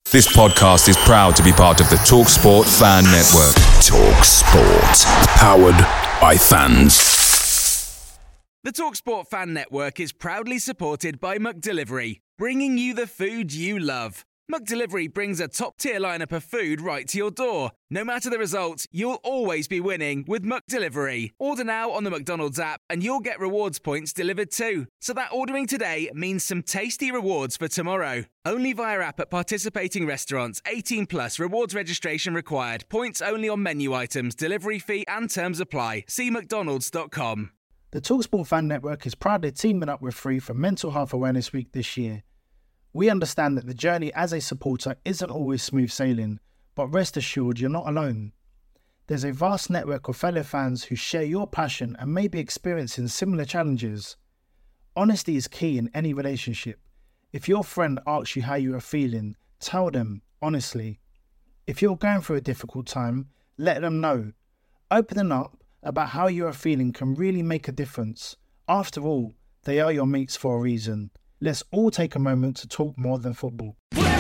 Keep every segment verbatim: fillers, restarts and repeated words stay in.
This podcast is proud to be part of the TalkSport Fan Network. TalkSport. Powered by fans. The TalkSport Fan Network is proudly supported by McDelivery, bringing you the food you love. McDelivery brings a top-tier lineup of food right to your door. No matter the result, you'll always be winning with McDelivery. Order now on the McDonald's app and you'll get rewards points delivered too. So that ordering today means some tasty rewards for tomorrow. Only via app at participating restaurants. eighteen plus, rewards registration required. Points only on menu items, delivery fee and terms apply. See mcdonalds dot com. The TalkSport Fan Network is proudly teaming up with Free for Mental Health Awareness Week this year. We understand that the journey as a supporter isn't always smooth sailing, but rest assured you're not alone. There's a vast network of fellow fans who share your passion and may be experiencing similar challenges. Honesty is key in any relationship. If your friend asks you how you are feeling, tell them honestly. If you're going through a difficult time, let them know. Opening up about how you are feeling can really make a difference. After all, they are your mates for a reason. Let's all take a moment to talk more than football.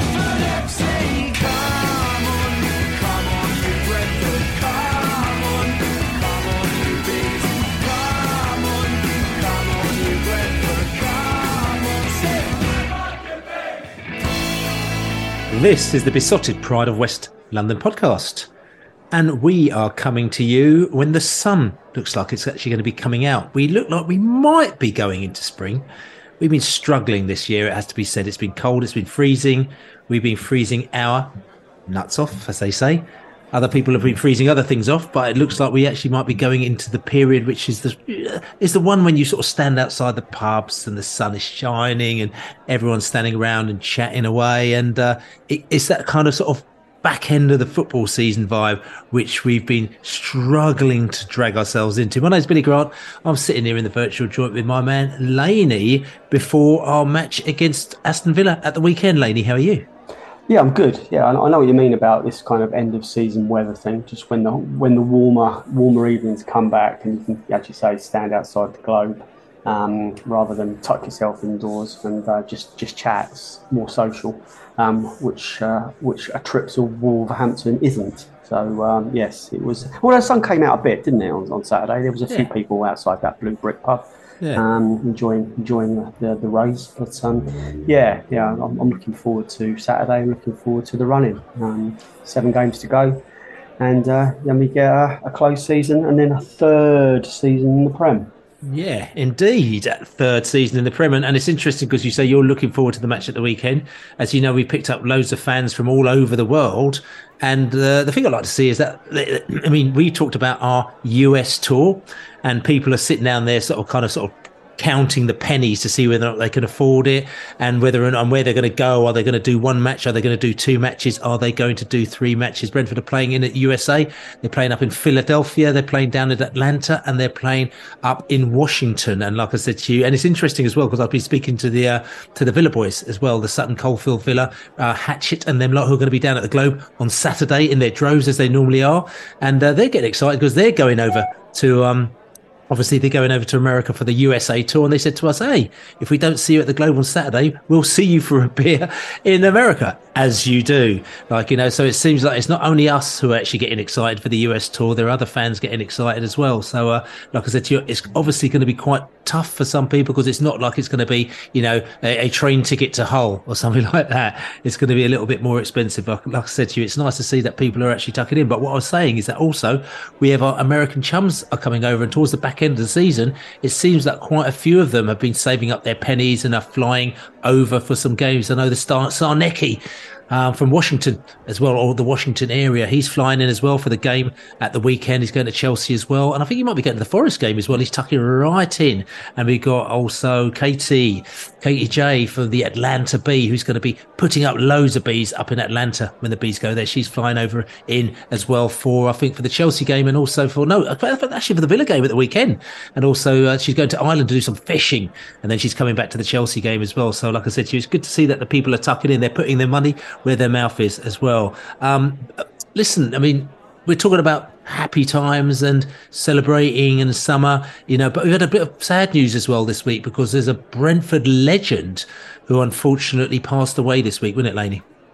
This is the Besotted Pride of West London podcast. And we are coming to you when the sun looks like it's actually going to be coming out. We look like we might be going into spring. We've been struggling this year, it has to be said. It's been cold, it's been freezing. We've been freezing our nuts off, as they say. Other people have been freezing other things off, but it looks like we actually might be going into the period which is the is the one when you sort of stand outside the pubs and the sun is shining and everyone's standing around and chatting away. And uh, it, it's that kind of sort of back end of the football season vibe, which we've been struggling to drag ourselves into. My name's Billy Grant. I'm sitting here in the virtual joint with my man, Laney, before our match against Aston Villa at the weekend. Laney, how are you? Yeah, I'm good. Yeah, I know what you mean about this kind of end of season weather thing. Just when the when the warmer warmer evenings come back and you can actually say stand outside the Globe um, rather than tuck yourself indoors and uh, just just chat. It's more social, um, which uh, which a trip to Wolverhampton isn't. So um, yes, it was. Well, the sun came out a bit, didn't it? On, on Saturday, there was a few yeah. people outside that Blue Brick pub. Yeah. Um, enjoying enjoying the, the, the race, but um, yeah, yeah, I'm, I'm looking forward to Saturday. I'm looking forward to the running. Um, seven games to go, and uh, then we get a, a close season, and then a third season in the Prem. Yeah, indeed, third season in the Prem, and it's interesting because you say you're looking forward to the match at the weekend. As you know, we picked up loads of fans from all over the world, and uh, the thing I'd like to see is that, I mean, we talked about our U S tour, and people are sitting down there sort of kind of sort of counting the pennies to see whether or not they can afford it and whether and where they're going to go. Are they going to do one match? Are they going to do two matches? Are they going to do three matches? Brentford are playing in at U S A. They're playing up in Philadelphia. They're playing down at Atlanta, and they're playing up in Washington. And like I said to you, and it's interesting as well because I've been speaking to the uh, to the Villa boys as well, the Sutton Coldfield Villa, uh, Hatchet, and them lot who are going to be down at the Globe on Saturday in their droves as they normally are, and uh, they're getting excited because they're going over to. Um, Obviously, they're going over to America for the U S A tour, and they said to us, hey, if we don't see you at the Globe on Saturday, we'll see you for a beer in America, as you do. Like, you know, so it seems like it's not only us who are actually getting excited for the U S tour, there are other fans getting excited as well. So, uh, like I said to you, it's obviously going to be quite tough for some people because it's not like it's going to be, you know, a, a train ticket to Hull or something like that. It's going to be a little bit more expensive. Like, like I said to you, it's nice to see that people are actually tucking in. But what I was saying is that also we have our American chums are coming over, and towards the back end of the season, it seems that quite a few of them have been saving up their pennies and are flying over for some games. I know the Star Sarnecki um, from Washington as well, or the Washington area. He's flying in as well for the game at the weekend. He's going to Chelsea as well. And I think he might be going to the Forest game as well. He's tucking right in. And we've got also Katie, Katie J from the Atlanta Bee, who's going to be putting up loads of bees up in Atlanta when the Bees go there. She's flying over in as well for, I think, for the Chelsea game and also for, no, actually for the Villa game at the weekend. And also uh, she's going to Ireland to do some fishing. And then she's coming back to the Chelsea game as well. So like I said to you, it's good to see that the people are tucking in. They're putting their money where their mouth is as well. Um, listen, I mean, we're talking about happy times and celebrating and summer, you know, but we've had a bit of sad news as well this week because there's a Brentford legend who unfortunately passed away this week, wasn't it, Laney?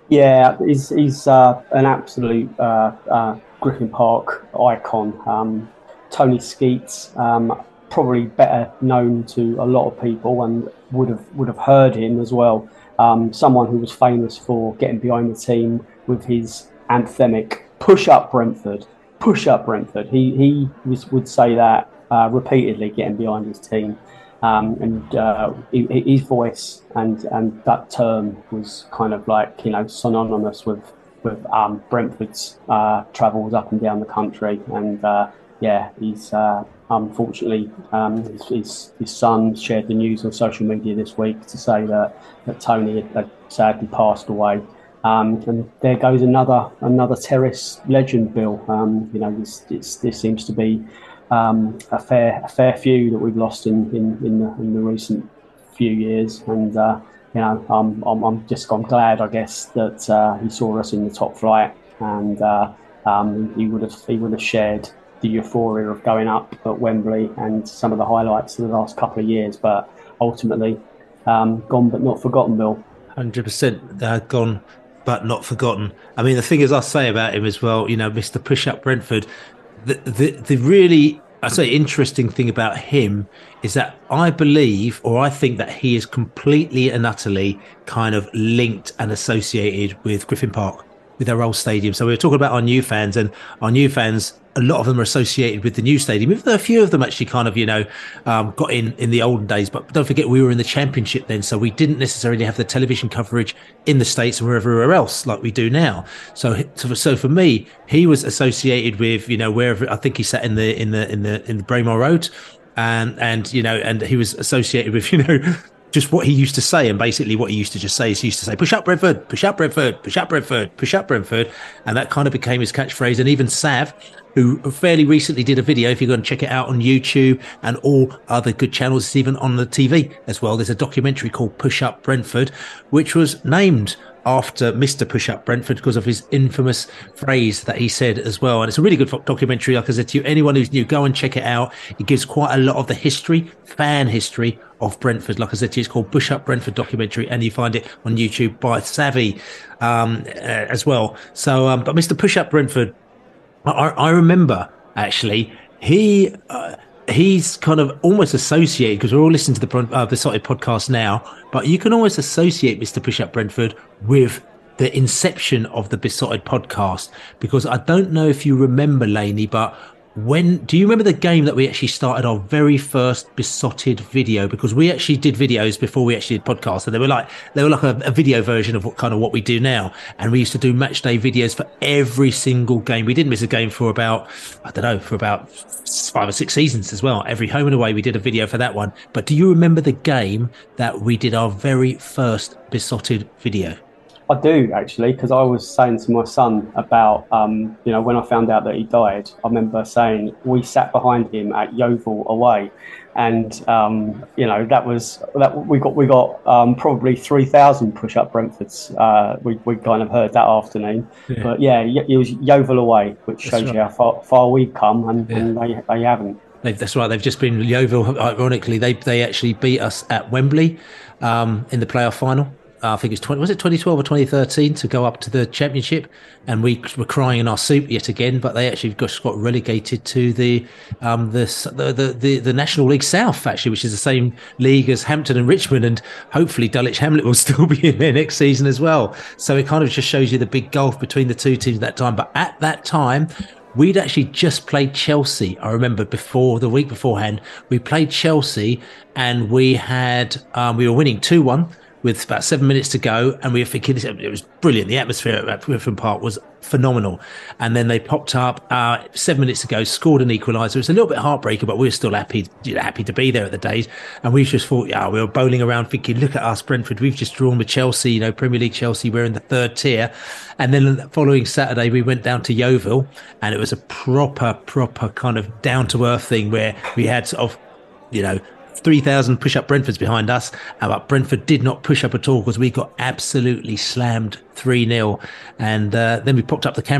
Yeah, he's he's uh, an absolute uh, uh, Griffin Park icon. Um, Tony Skeets, um, probably better known to a lot of people, and would have would have heard him as well. Um, someone who was famous for getting behind the team with his anthemic "Push up Brentford, push up Brentford." He he was, would say that uh, repeatedly, getting behind his team. Um, and uh, his voice and, and that term was kind of like, you know, synonymous with with um, Brentford's uh, travels up and down the country. And uh, yeah, he's uh, unfortunately um, his, his his son shared the news on social media this week to say that that Tony had, had sadly passed away. Um, and there goes another another Terrace legend, Bill. Um, you know, this this, this seems to be. Um, a fair, a fair few that we've lost in in, in, the, in the recent few years, and uh, you know, I'm, I'm I'm just I'm glad, I guess, that uh, he saw us in the top flight, and uh, um, he would have he would have shared the euphoria of going up at Wembley and some of the highlights of the last couple of years. But ultimately, um, gone but not forgotten, Bill. one hundred percent uh, gone but not forgotten. I mean, the thing is, I say about him as well, you know, Mister Push Up Brentford. The, the the really I say interesting thing about him is that I believe, or I think that he is completely and utterly kind of linked and associated with Griffin Park, with our old stadium. So we were talking about our new fans, and our new fans, a lot of them are associated with the new stadium. Even though a few of them actually kind of, you know, um, got in in the olden days. But don't forget, we were in the Championship then, so we didn't necessarily have the television coverage in the States or everywhere else like we do now. So, so for me, he was associated with, you know, wherever I think he sat in the in the in the in the Braemar Road, and and you know, and he was associated with, you know, just what he used to say. And basically what he used to just say is he used to say, push up Brentford, push up Brentford, push up Brentford, push up Brentford. And that kind of became his catchphrase. And even Sav, who fairly recently did a video, if you're going to check it out on YouTube and all other good channels, it's even on the T V as well. There's a documentary called Push Up Brentford, which was named after Mister Push Up Brentford because of his infamous phrase that he said as well. And it's a really good documentary. Like I said to you, anyone who's new, go and check it out. It gives quite a lot of the history, fan history of Brentford. Like I said to you, it's called Push Up Brentford documentary, and you find it on YouTube by Savvy um, uh, as well. So, um, but Mister Push Up Brentford, I, I remember actually he uh, he's kind of almost associated, because we're all listening to the uh, the Besotted podcast now, but you can almost associate Mister Push Up Brentford with the inception of the Besotted podcast, because I don't know if you remember, Laney, but when do you remember the game that we actually started our very first Besotted video? Because we actually did videos before we actually did podcasts, and they were like they were like a, a video version of what kind of what we do now. And we used to do match day videos for every single game. We didn't miss a game for about I don't know for about five or six seasons as well. Every home and away we did a video for that one. But do you remember the game that we did our very first Besotted video? I do, actually, because I was saying to my son about, um, you know, when I found out that he died, I remember saying we sat behind him at Yeovil away, and um, you know that was that we got we got um, probably three thousand push-up Brentfords. Uh, we we kind of heard that afternoon, yeah. But yeah, it was Yeovil away, which shows right. you how far, far we've come, and, yeah. and they they haven't. They've, that's right. They've just been Yeovil. Ironically, they they actually beat us at Wembley um, in the playoff final. Uh, I think it's twenty. Was it twenty twelve or twenty thirteen to go up to the Championship, and we were crying in our soup yet again. But they actually just got relegated to the um the the the, the National League South, actually, which is the same league as Hampton and Richmond, and hopefully Dulwich Hamlet will still be in there next season as well. So it kind of just shows you the big gulf between the two teams at that time. But at that time, we'd actually just played Chelsea. I remember before the week beforehand, we played Chelsea, and we had um, we were winning two one. With about seven minutes to go, and we were thinking it was brilliant. The atmosphere at Griffin Park was phenomenal. And then they popped up uh, seven minutes to go, scored an equaliser. It was a little bit heartbreaking, but we were still happy, you know, happy to be there at the days. And we just thought, yeah, we were bowling around thinking, look at us, Brentford. We've just drawn with Chelsea, you know, Premier League Chelsea. We're in the third tier. And then the following Saturday, we went down to Yeovil, and it was a proper, proper kind of down to earth thing where we had sort of, you know, three thousand push-up Brentfords behind us, but Brentford did not push up at all because we got absolutely slammed three nil. And uh, then we popped up the camera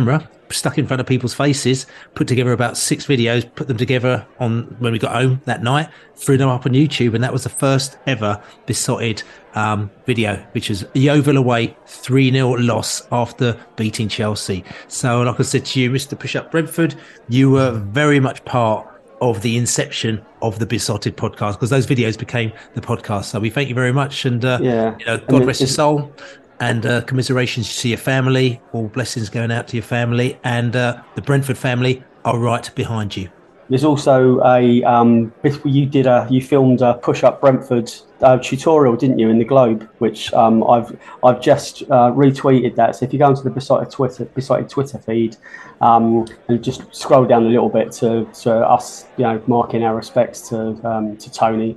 stuck in front of people's faces, put together about six videos, put them together on when we got home that night, threw them up on YouTube, and that was the first ever Besotted um, video, which was Yeovil away, three nil loss after beating Chelsea. So like I said to you, Mister Push Up Brentford, you were very much part of the inception of the Besotted podcast, because those videos became the podcast. So we thank you very much, and uh, yeah. you know, God rest your soul, and uh, commiserations to your family. All blessings going out to your family, and uh, the Brentford family are right behind you. There's also a um, you did a you filmed a Push Up Brentford uh, tutorial, didn't you, in the Globe? Which um, I've I've just uh, retweeted that. So if you go onto the Besotted Twitter Besotted Twitter feed um, and just scroll down a little bit to, to us, you know, marking our respects to um, to Tony.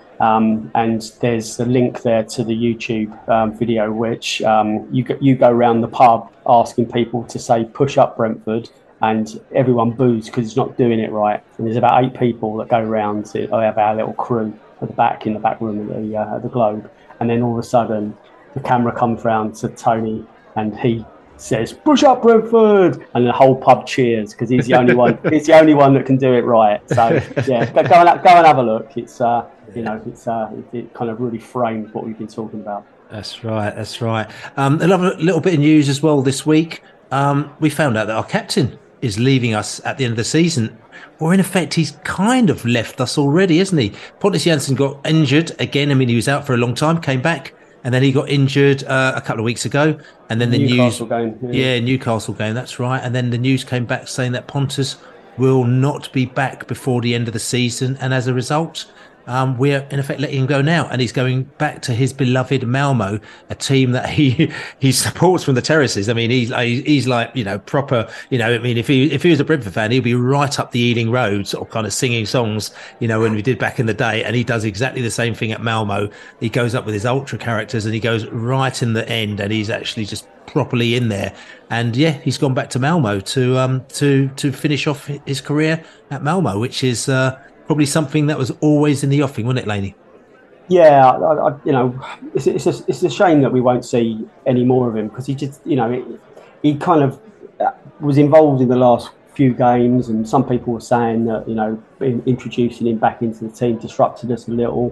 Um, and there's a link there to the YouTube um, video, which um, you you go around the pub asking people to say "Push Up Brentford," and everyone boos because it's not doing it right. And there's about eight people that go around to I have our little crew at the back in the back room of the uh, the Globe, and then all of a sudden the camera comes round to Tony and he says "Push Up Brentford," and the whole pub cheers because he's the only one. He's the only one that can do it right. So yeah, go, go and go and have a look. It's uh, you know, it's uh, it, it kind of really frames what we've been talking about. That's right. That's right. Um, another little bit of news as well this week. Um, we found out that our captain is leaving us at the end of the season, or in effect, he's kind of left us already, isn't he? Pontus Jansson got injured again. I mean, he was out for a long time, came back, and then he got injured uh, a couple of weeks ago. And then the Newcastle news, game, yeah. yeah, Newcastle game. That's right. And then the news came back saying that Pontus will not be back before the end of the season, and as a result, Um, we're in effect letting him go now, and he's going back to his beloved Malmo, a team that he he supports from the terraces. I mean, he's he's like, you know, proper, you know, I mean, if he if he was a Brentford fan, he'd be right up the Ealing Road, sort of kind of singing songs, you know, when we did back in the day. And he does exactly the same thing at Malmo. He goes up with his ultra characters, and he goes right in the end, and he's actually just properly in there. And yeah, he's gone back to Malmo to um to to finish off his career at Malmo, which is uh probably something that was always in the offing, wasn't it, Laney? Yeah, I, I, you know, it's it's a, it's a shame that we won't see any more of him, because he just, you know, he, he kind of was involved in the last few games, and some people were saying that, you know, introducing him back into the team disrupted us a little.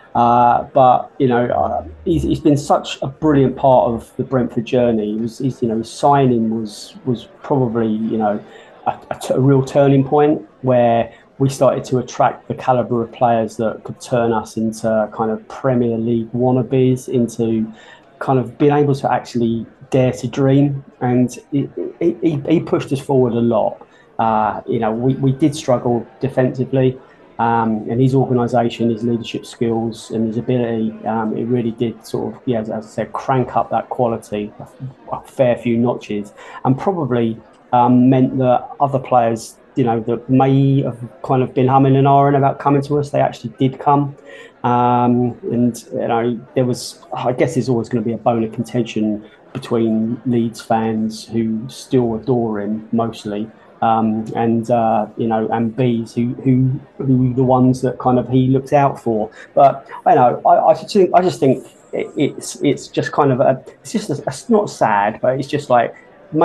Uh, but you know, uh, he's, he's been such a brilliant part of the Brentford journey. He was, he's, you know, his signing was was probably, you know, a, a, t- a real turning point where we started to attract the calibre of players that could turn us into kind of Premier League wannabes, into kind of being able to actually dare to dream. And he, he, he pushed us forward a lot. Uh, you know, we, we did struggle defensively, um, and his organisation, his leadership skills and his ability, um, it really did sort of, yeah, as I said, crank up that quality a, a fair few notches, and probably um, meant that other players, you know, that may have kind of been humming and ahhing about coming to us, they actually did come. Um, and, you know, there was, I guess there's always going to be a bone of contention between Leeds fans who still adore him mostly, um, and, uh, you know, and Bees who, who, who are the ones that kind of he looks out for. But, I know, I, I, just think, I just think it, it's it's just kind of, a, it's just, a, it's not sad, but it's just like,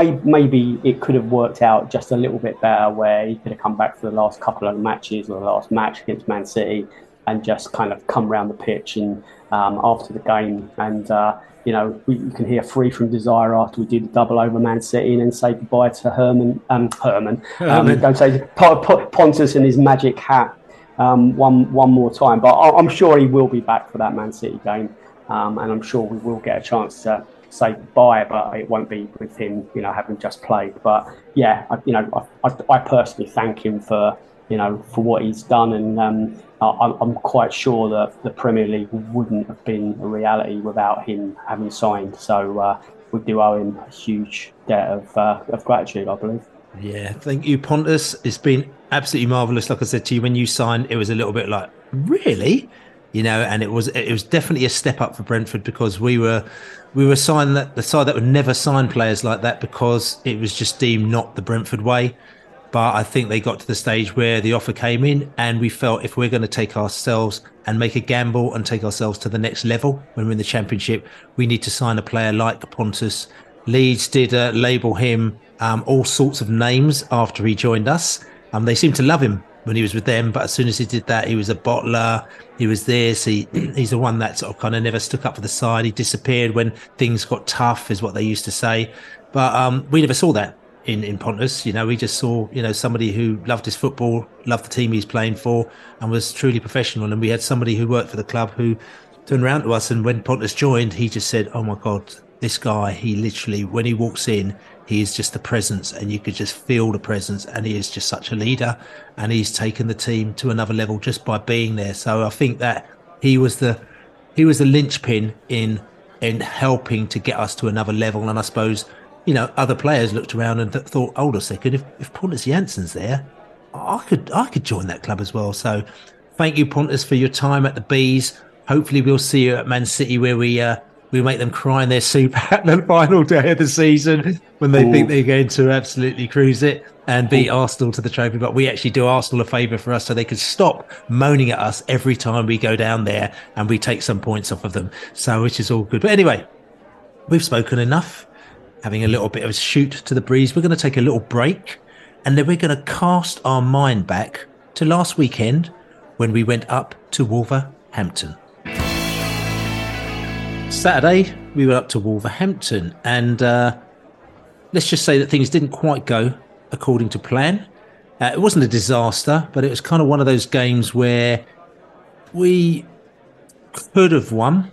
Maybe it could have worked out just a little bit better, where he could have come back for the last couple of matches, or the last match against Man City, and just kind of come round the pitch and um, after the game. And, uh, you know, we, you can hear Free from Desire after we did the double over Man City, and then say goodbye to Herman. Um, Herman. Um, don't say Pontus and his magic hat um, one one more time. But I'm sure he will be back for that Man City game, um, and I'm sure we will get a chance to say goodbye, but it won't be with him, you know, having just played. But yeah, I, you know, I, I, I personally thank him for, you know, for what he's done, and um, I, I'm quite sure that the Premier League wouldn't have been a reality without him having signed. So uh, we do owe him a huge debt of uh, of gratitude, I believe. Yeah, thank you, Pontus. It's been absolutely marvellous. Like I said to you, when you signed, it was a little bit like, really? You know, and it was it was definitely a step up for Brentford, because we were we were signed that the side that would never sign players like that, because it was just deemed not the Brentford way. But I think they got to the stage where the offer came in, and we felt if we're going to take ourselves and make a gamble and take ourselves to the next level when we're in the Championship, we need to sign a player like Pontus. Leeds did uh, label him um, all sorts of names after he joined us. Um, they seemed to love him when he was with them, but as soon as he did that, he was a bottler, he was this, he, he's the one that sort of kind of never stuck up for the side. He disappeared when things got tough, is what they used to say. But um, we never saw that in, in Pontus. You know, we just saw, you know, somebody who loved his football, loved the team he's playing for, and was truly professional. And we had somebody who worked for the club who turned around to us, and when Pontus joined, he just said, oh my God, this guy, he literally, when he walks in, he is just the presence, and you could just feel the presence, and he is just such a leader, and he's taken the team to another level just by being there. So I think that he was the he was the linchpin in in helping to get us to another level. And I suppose, you know, other players looked around and th- thought, hold on a second, if, if Pontus Jansson's there, I could I could join that club as well. So thank you, Pontus, for your time at the Bees. Hopefully we'll see you at Man City, where we uh, we make them cry in their soup at the final day of the season when they Ooh. think they're going to absolutely cruise it and beat Ooh. Arsenal to the trophy. But we actually do Arsenal a favour for us, so they could stop moaning at us every time we go down there and we take some points off of them. So which is all good. But anyway, we've spoken enough, having a little bit of a shoot to the breeze. We're going to take a little break, and then we're going to cast our mind back to last weekend when we went up to Wolverhampton. Saturday, we went up to Wolverhampton, and uh, let's just say that things didn't quite go according to plan. Uh, it wasn't a disaster, but it was kind of one of those games where we could have won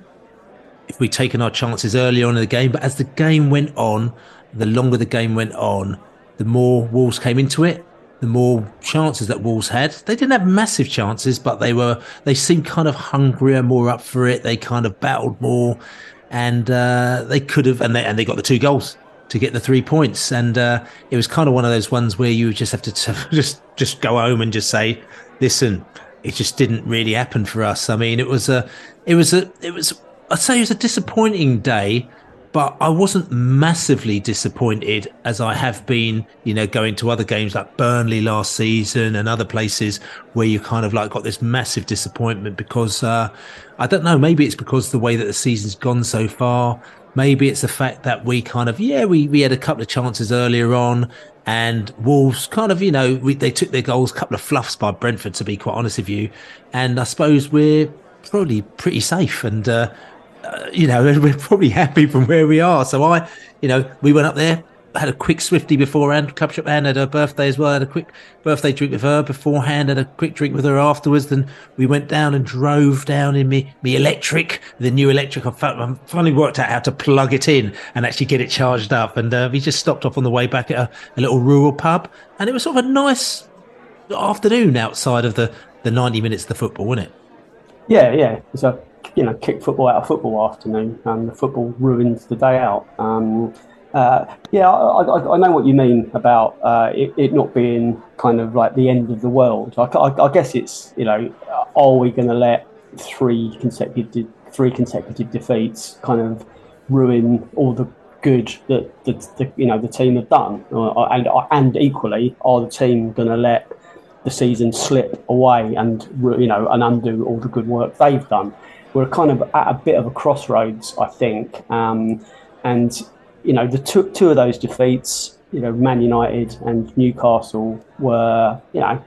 if we'd taken our chances early on in the game. But as the game went on, the longer the game went on, the more Wolves came into it, the more chances that Wolves had. They didn't have massive chances, but they were they seemed kind of hungrier, more up for it. They kind of battled more, and uh, they could have, and they and they got the two goals to get the three points. And uh, it was kind of one of those ones where you just have to t- just just go home and just say, listen, it just didn't really happen for us. I mean, it was a, it was a, it was. I'd say it was a disappointing day. But I wasn't massively disappointed, as I have been, you know, going to other games like Burnley last season and other places where you kind of like got this massive disappointment because uh, I don't know, maybe it's because the way that the season's gone so far. Maybe it's the fact that we kind of, yeah, we, we had a couple of chances earlier on, and Wolves kind of, you know, we, they took their goals, a couple of fluffs by Brentford, to be quite honest with you. And I suppose we're probably pretty safe, and uh, Uh, you know, we're probably happy from where we are. So I, you know, we went up there, had a quick Swifty beforehand. Cupshot Anne had her birthday as well. Had a quick birthday drink with her beforehand. Had a quick drink with her afterwards. Then we went down and drove down in me me electric, the new electric. I finally worked out how to plug it in and actually get it charged up. And uh, we just stopped off on the way back at a, a little rural pub, and it was sort of a nice afternoon outside of the the ninety minutes of the football, wasn't it? Yeah, yeah. So. You know, kick football out of football afternoon, and um, the football ruins the day out. Um, uh, yeah, I, I, I know what you mean about uh, it, it not being kind of like the end of the world. I, I, I guess it's, you know, are we going to let three consecutive three consecutive defeats kind of ruin all the good that the, the you know the team have done, uh, and and equally, are the team going to let the season slip away and you know and undo all the good work they've done? We're kind of at a bit of a crossroads, I think. Um, and, you know, the two, two of those defeats, you know, Man United and Newcastle were, you know,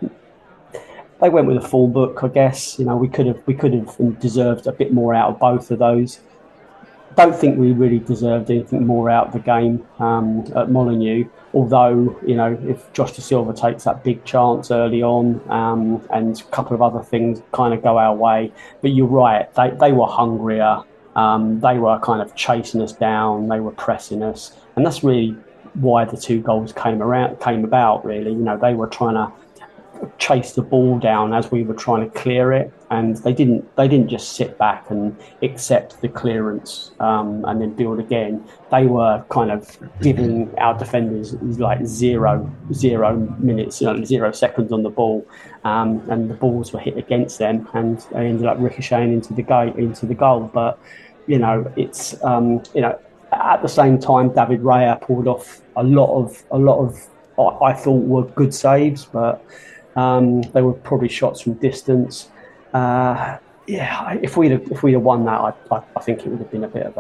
they went with a full book, I guess. You know, we could have we could have deserved a bit more out of both of those. Don't think we really deserved anything more out of the game um, at Molineux. Although, you know, if Josh Da Silva takes that big chance early on um, and a couple of other things kind of go our way. But you're right, they, they were hungrier. Um, they were kind of chasing us down. They were pressing us. And that's really why the two goals came around, came about, really. You know, they were trying to chase the ball down as we were trying to clear it, and they didn't they didn't just sit back and accept the clearance um, and then build again. They were kind of giving our defenders like zero zero minutes, you know, zero seconds on the ball, um, and the balls were hit against them, and they ended up ricocheting into the goal into the goal. But you know, it's um, you know, at the same time, David Raya pulled off a lot of a lot of I thought were good saves, but Um, they were probably shots from distance. Uh, yeah, if we'd have, if we'd have won that, I, I, I think it would have been a bit of a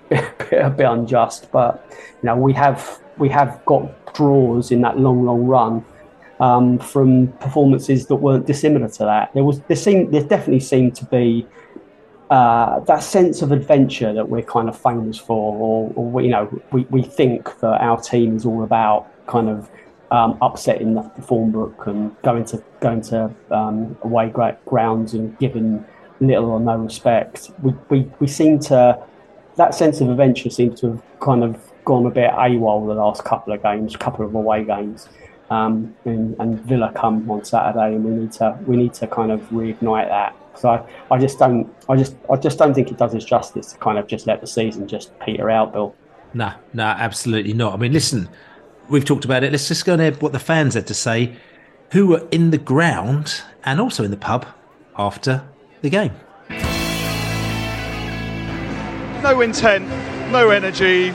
a bit, a bit unjust, but you know we have we have got draws in that long, long run um, from performances that weren't dissimilar to that. There was there seemed there definitely seemed to be uh, that sense of adventure that we're kind of famous for, or, or we, you know we, we think that our team is all about kind of um, upsetting the form book and going to going to um, away grounds and giving little or no respect. We, we we seem to, that sense of adventure seems to have kind of gone a bit AWOL the last couple of games, couple of away games, um, and, and Villa come on Saturday, and we need to we need to kind of reignite that. So I, I just don't I just I just don't think it does us justice to kind of just let the season just peter out, Bill. No, no, absolutely not. I mean, listen, we've talked about it. Let's just go and what the fans had to say, who were in the ground and also in the pub after the game. No intent, no energy.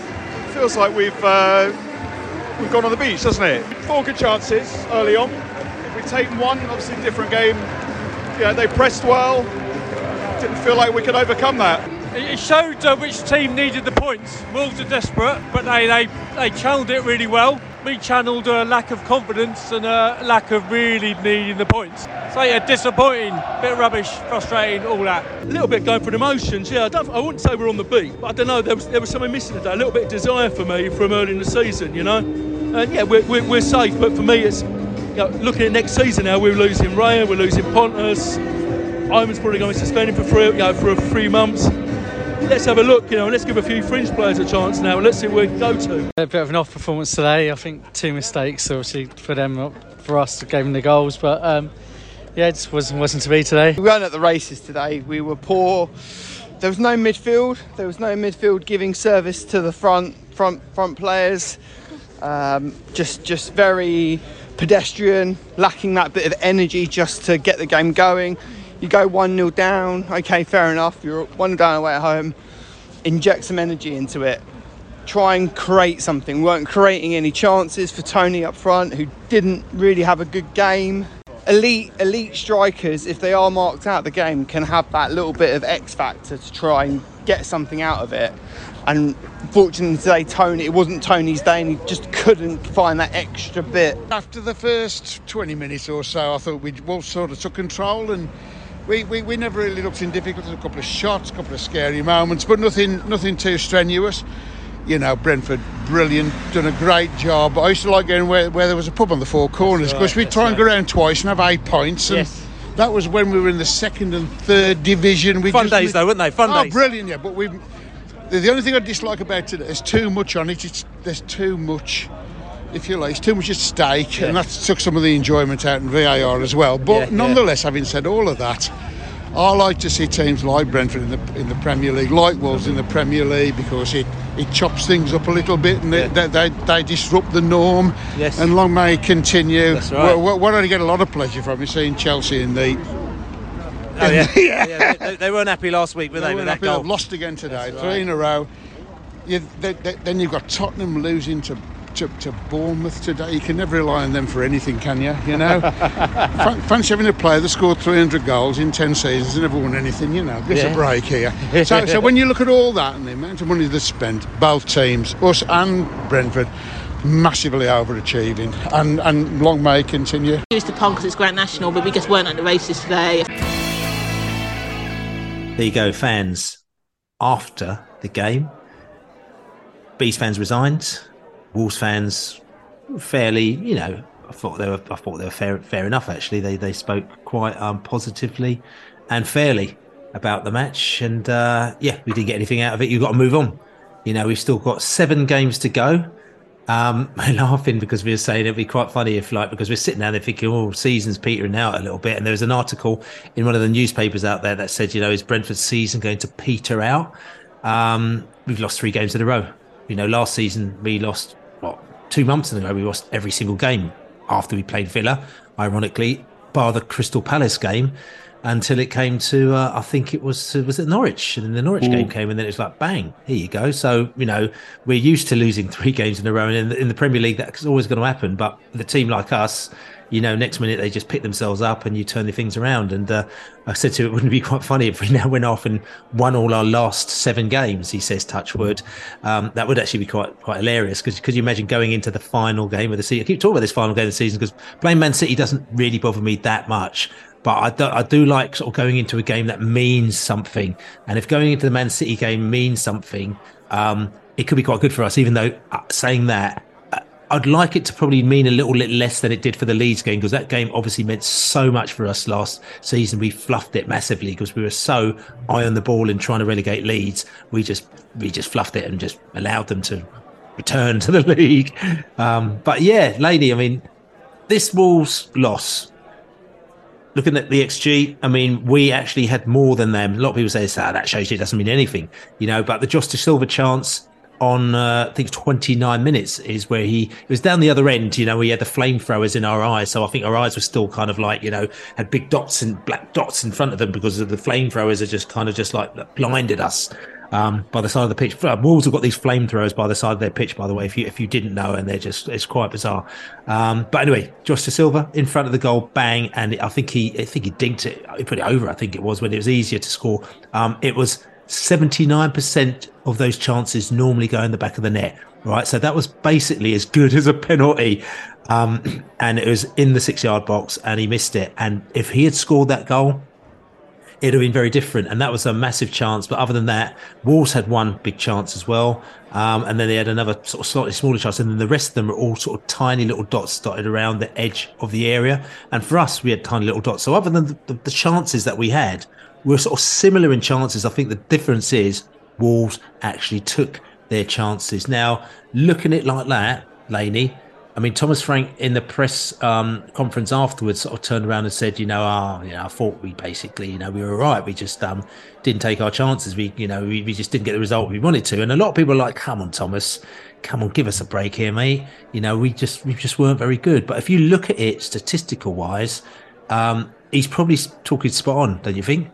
Feels like we've uh, we've gone on the beach, doesn't it? Four good chances early on. We've taken one, obviously different game. Yeah, they pressed well. Didn't feel like we could overcome that. It showed uh, which team needed the points. Wolves are desperate, but they they, they channeled it really well. We channeled a lack of confidence and a lack of really needing the points. So yeah, disappointing, bit rubbish, frustrating, all that. A little bit going for the emotions, yeah. I, don't, I wouldn't say we're on the beat, but I don't know, there was, there was something missing today. A little bit of desire for me from early in the season, you know. And yeah, we're, we're, we're safe, but for me, it's, you know, looking at next season now, we're losing Raya, we're losing Pontus. Iman's probably going to be suspended for three, you know, for three months. Let's have a look, you know, let's give a few fringe players a chance now and let's see where we can go to. A bit of an off performance today. I think two mistakes, obviously, for them, for us, gave them the goals, but um, yeah, it just wasn't, wasn't to be today. We weren't at the races today. We were poor. There was no midfield. There was no midfield giving service to the front front front players. Um, just just very pedestrian, lacking that bit of energy just to get the game going. You go one nil down, okay, fair enough. You're one nil down away at home. Inject some energy into it. Try and create something. We weren't creating any chances for Tony up front, who didn't really have a good game. Elite, elite strikers, if they are marked out of the game, can have that little bit of X factor to try and get something out of it. And fortunately today, Tony, it wasn't Tony's day, and he just couldn't find that extra bit. After the first twenty minutes or so, I thought we all sort of took control, and we, we, we never really looked in difficulty. A couple of shots, a couple of scary moments, but nothing nothing too strenuous. You know, Brentford, brilliant, done a great job. I used to like going where, where there was a pub on the four corners, because right, we'd try right. and go around twice and have eight points. And yes. That was when we were in the second and third division. We Fun just, days, we, though, weren't they? Fun oh, days. Brilliant, yeah. But we, the, the only thing I dislike about it, there's too much on it. It's, there's too much, if you like, it's too much at stake, yeah. And that took some of the enjoyment out in V A R as well. But yeah, nonetheless, yeah. having said all of that, I like to see teams like Brentford in the in the Premier League, like Wolves in the Premier League, because it, it chops things up a little bit, and yeah. they, they they disrupt the norm. Yes. And long may it continue. That's right. What, what I get a lot of pleasure from is seeing Chelsea in the. Oh yeah, yeah. yeah they, they weren't happy last week, were they? They with weren't that happy. goal. They've lost again today, That's three right. in a row. You, they, they, then you've got Tottenham losing to. To, to Bournemouth today. You can never rely on them for anything, can you? You know, fancy having a player that scored three hundred goals in ten seasons and never won anything. You know, there's yeah. a break here. So, so when you look at all that and the amount of money that's spent, both teams, us and Brentford, massively overachieving, and and long may it continue. Used to pun because it's Grand National, but we just weren't at the races today. There you go, fans. After the game, Bees fans resigned. Wolves fans, fairly, you know, I thought they were. I thought they were fair, fair enough. Actually, they they spoke quite um, positively and fairly about the match. And uh, yeah, we didn't get anything out of it. You've got to move on. You know, we've still got seven games to go. Um, I'm laughing because we were saying it'd be quite funny if, like, because we're sitting down there thinking, oh, season's petering out a little bit. And there was an article in one of the newspapers out there that said, you know, is Brentford's season going to peter out? Um, we've lost three games in a row. You know, last season we lost. What, two months ago, we lost every single game after we played Villa, ironically, bar the Crystal Palace game, until it came to, uh, I think it was, uh, was it Norwich? And then the Norwich Ooh. game came, and then it's like, bang, here you go. So, you know, we're used to losing three games in a row, and in the, in the Premier League, that's always going to happen. But with a team like us, you know, next minute they just pick themselves up and you turn the things around. And uh, I said to him, it wouldn't be quite funny if we now went off and won all our last seven games, he says, touch wood. Um, that would actually be quite quite hilarious, because could you imagine going into the final game of the season? I keep talking about this final game of the season because playing Man City doesn't really bother me that much. But I do, I do like sort of going into a game that means something. And if going into the Man City game means something, um, it could be quite good for us, even though uh, saying that, uh, I'd like it to probably mean a little bit less than it did for the Leeds game, because that game obviously meant so much for us last season. We fluffed it massively because we were so high on the ball and trying to relegate Leeds. We just we just fluffed it and just allowed them to return to the league. Um, but yeah, lady, I mean, this Wolves loss, looking at the X G, I mean, we actually had more than them. A lot of people say, oh, that shows you it doesn't mean anything, you know, but the Josh Da Silva chance on, uh, I think, twenty-nine minutes is where he it was down the other end, you know, we had the flamethrowers in our eyes. So I think our eyes were still kind of like, you know, had big dots and black dots in front of them because of the flamethrowers are just kind of just like blinded us. Um, by the side of the pitch. Wolves have got these flamethrowers by the side of their pitch, by the way, if you if you didn't know, and they're just, it's quite bizarre. Um, but anyway, Josh Da Silva in front of the goal, bang, and I think he I think he dinked it, he put it over, I think it was, when it was easier to score. Um, it was seventy-nine percent of those chances normally go in the back of the net, right? So that was basically as good as a penalty. Um, and it was in the six-yard box, and he missed it. And if he had scored that goal, it'd have been very different, and that was a massive chance. But other than that, Wolves had one big chance as well, um, and then they had another sort of slightly smaller chance, and then the rest of them were all sort of tiny little dots dotted around the edge of the area. And for us, we had tiny little dots. So other than the, the, the chances that we had, we were sort of similar in chances. I think the difference is Wolves actually took their chances. Now, looking at it like that, Laney, I mean, Thomas Frank in the press um, conference afterwards sort of turned around and said, you know, oh, you know, I thought we basically, you know, we were all right. We just um, didn't take our chances. We, you know, we, we just didn't get the result we wanted to. And a lot of people are like, come on, Thomas, come on, give us a break here, mate. You know, we just we just weren't very good. But if you look at it statistical wise, um, he's probably talking spot on, don't you think?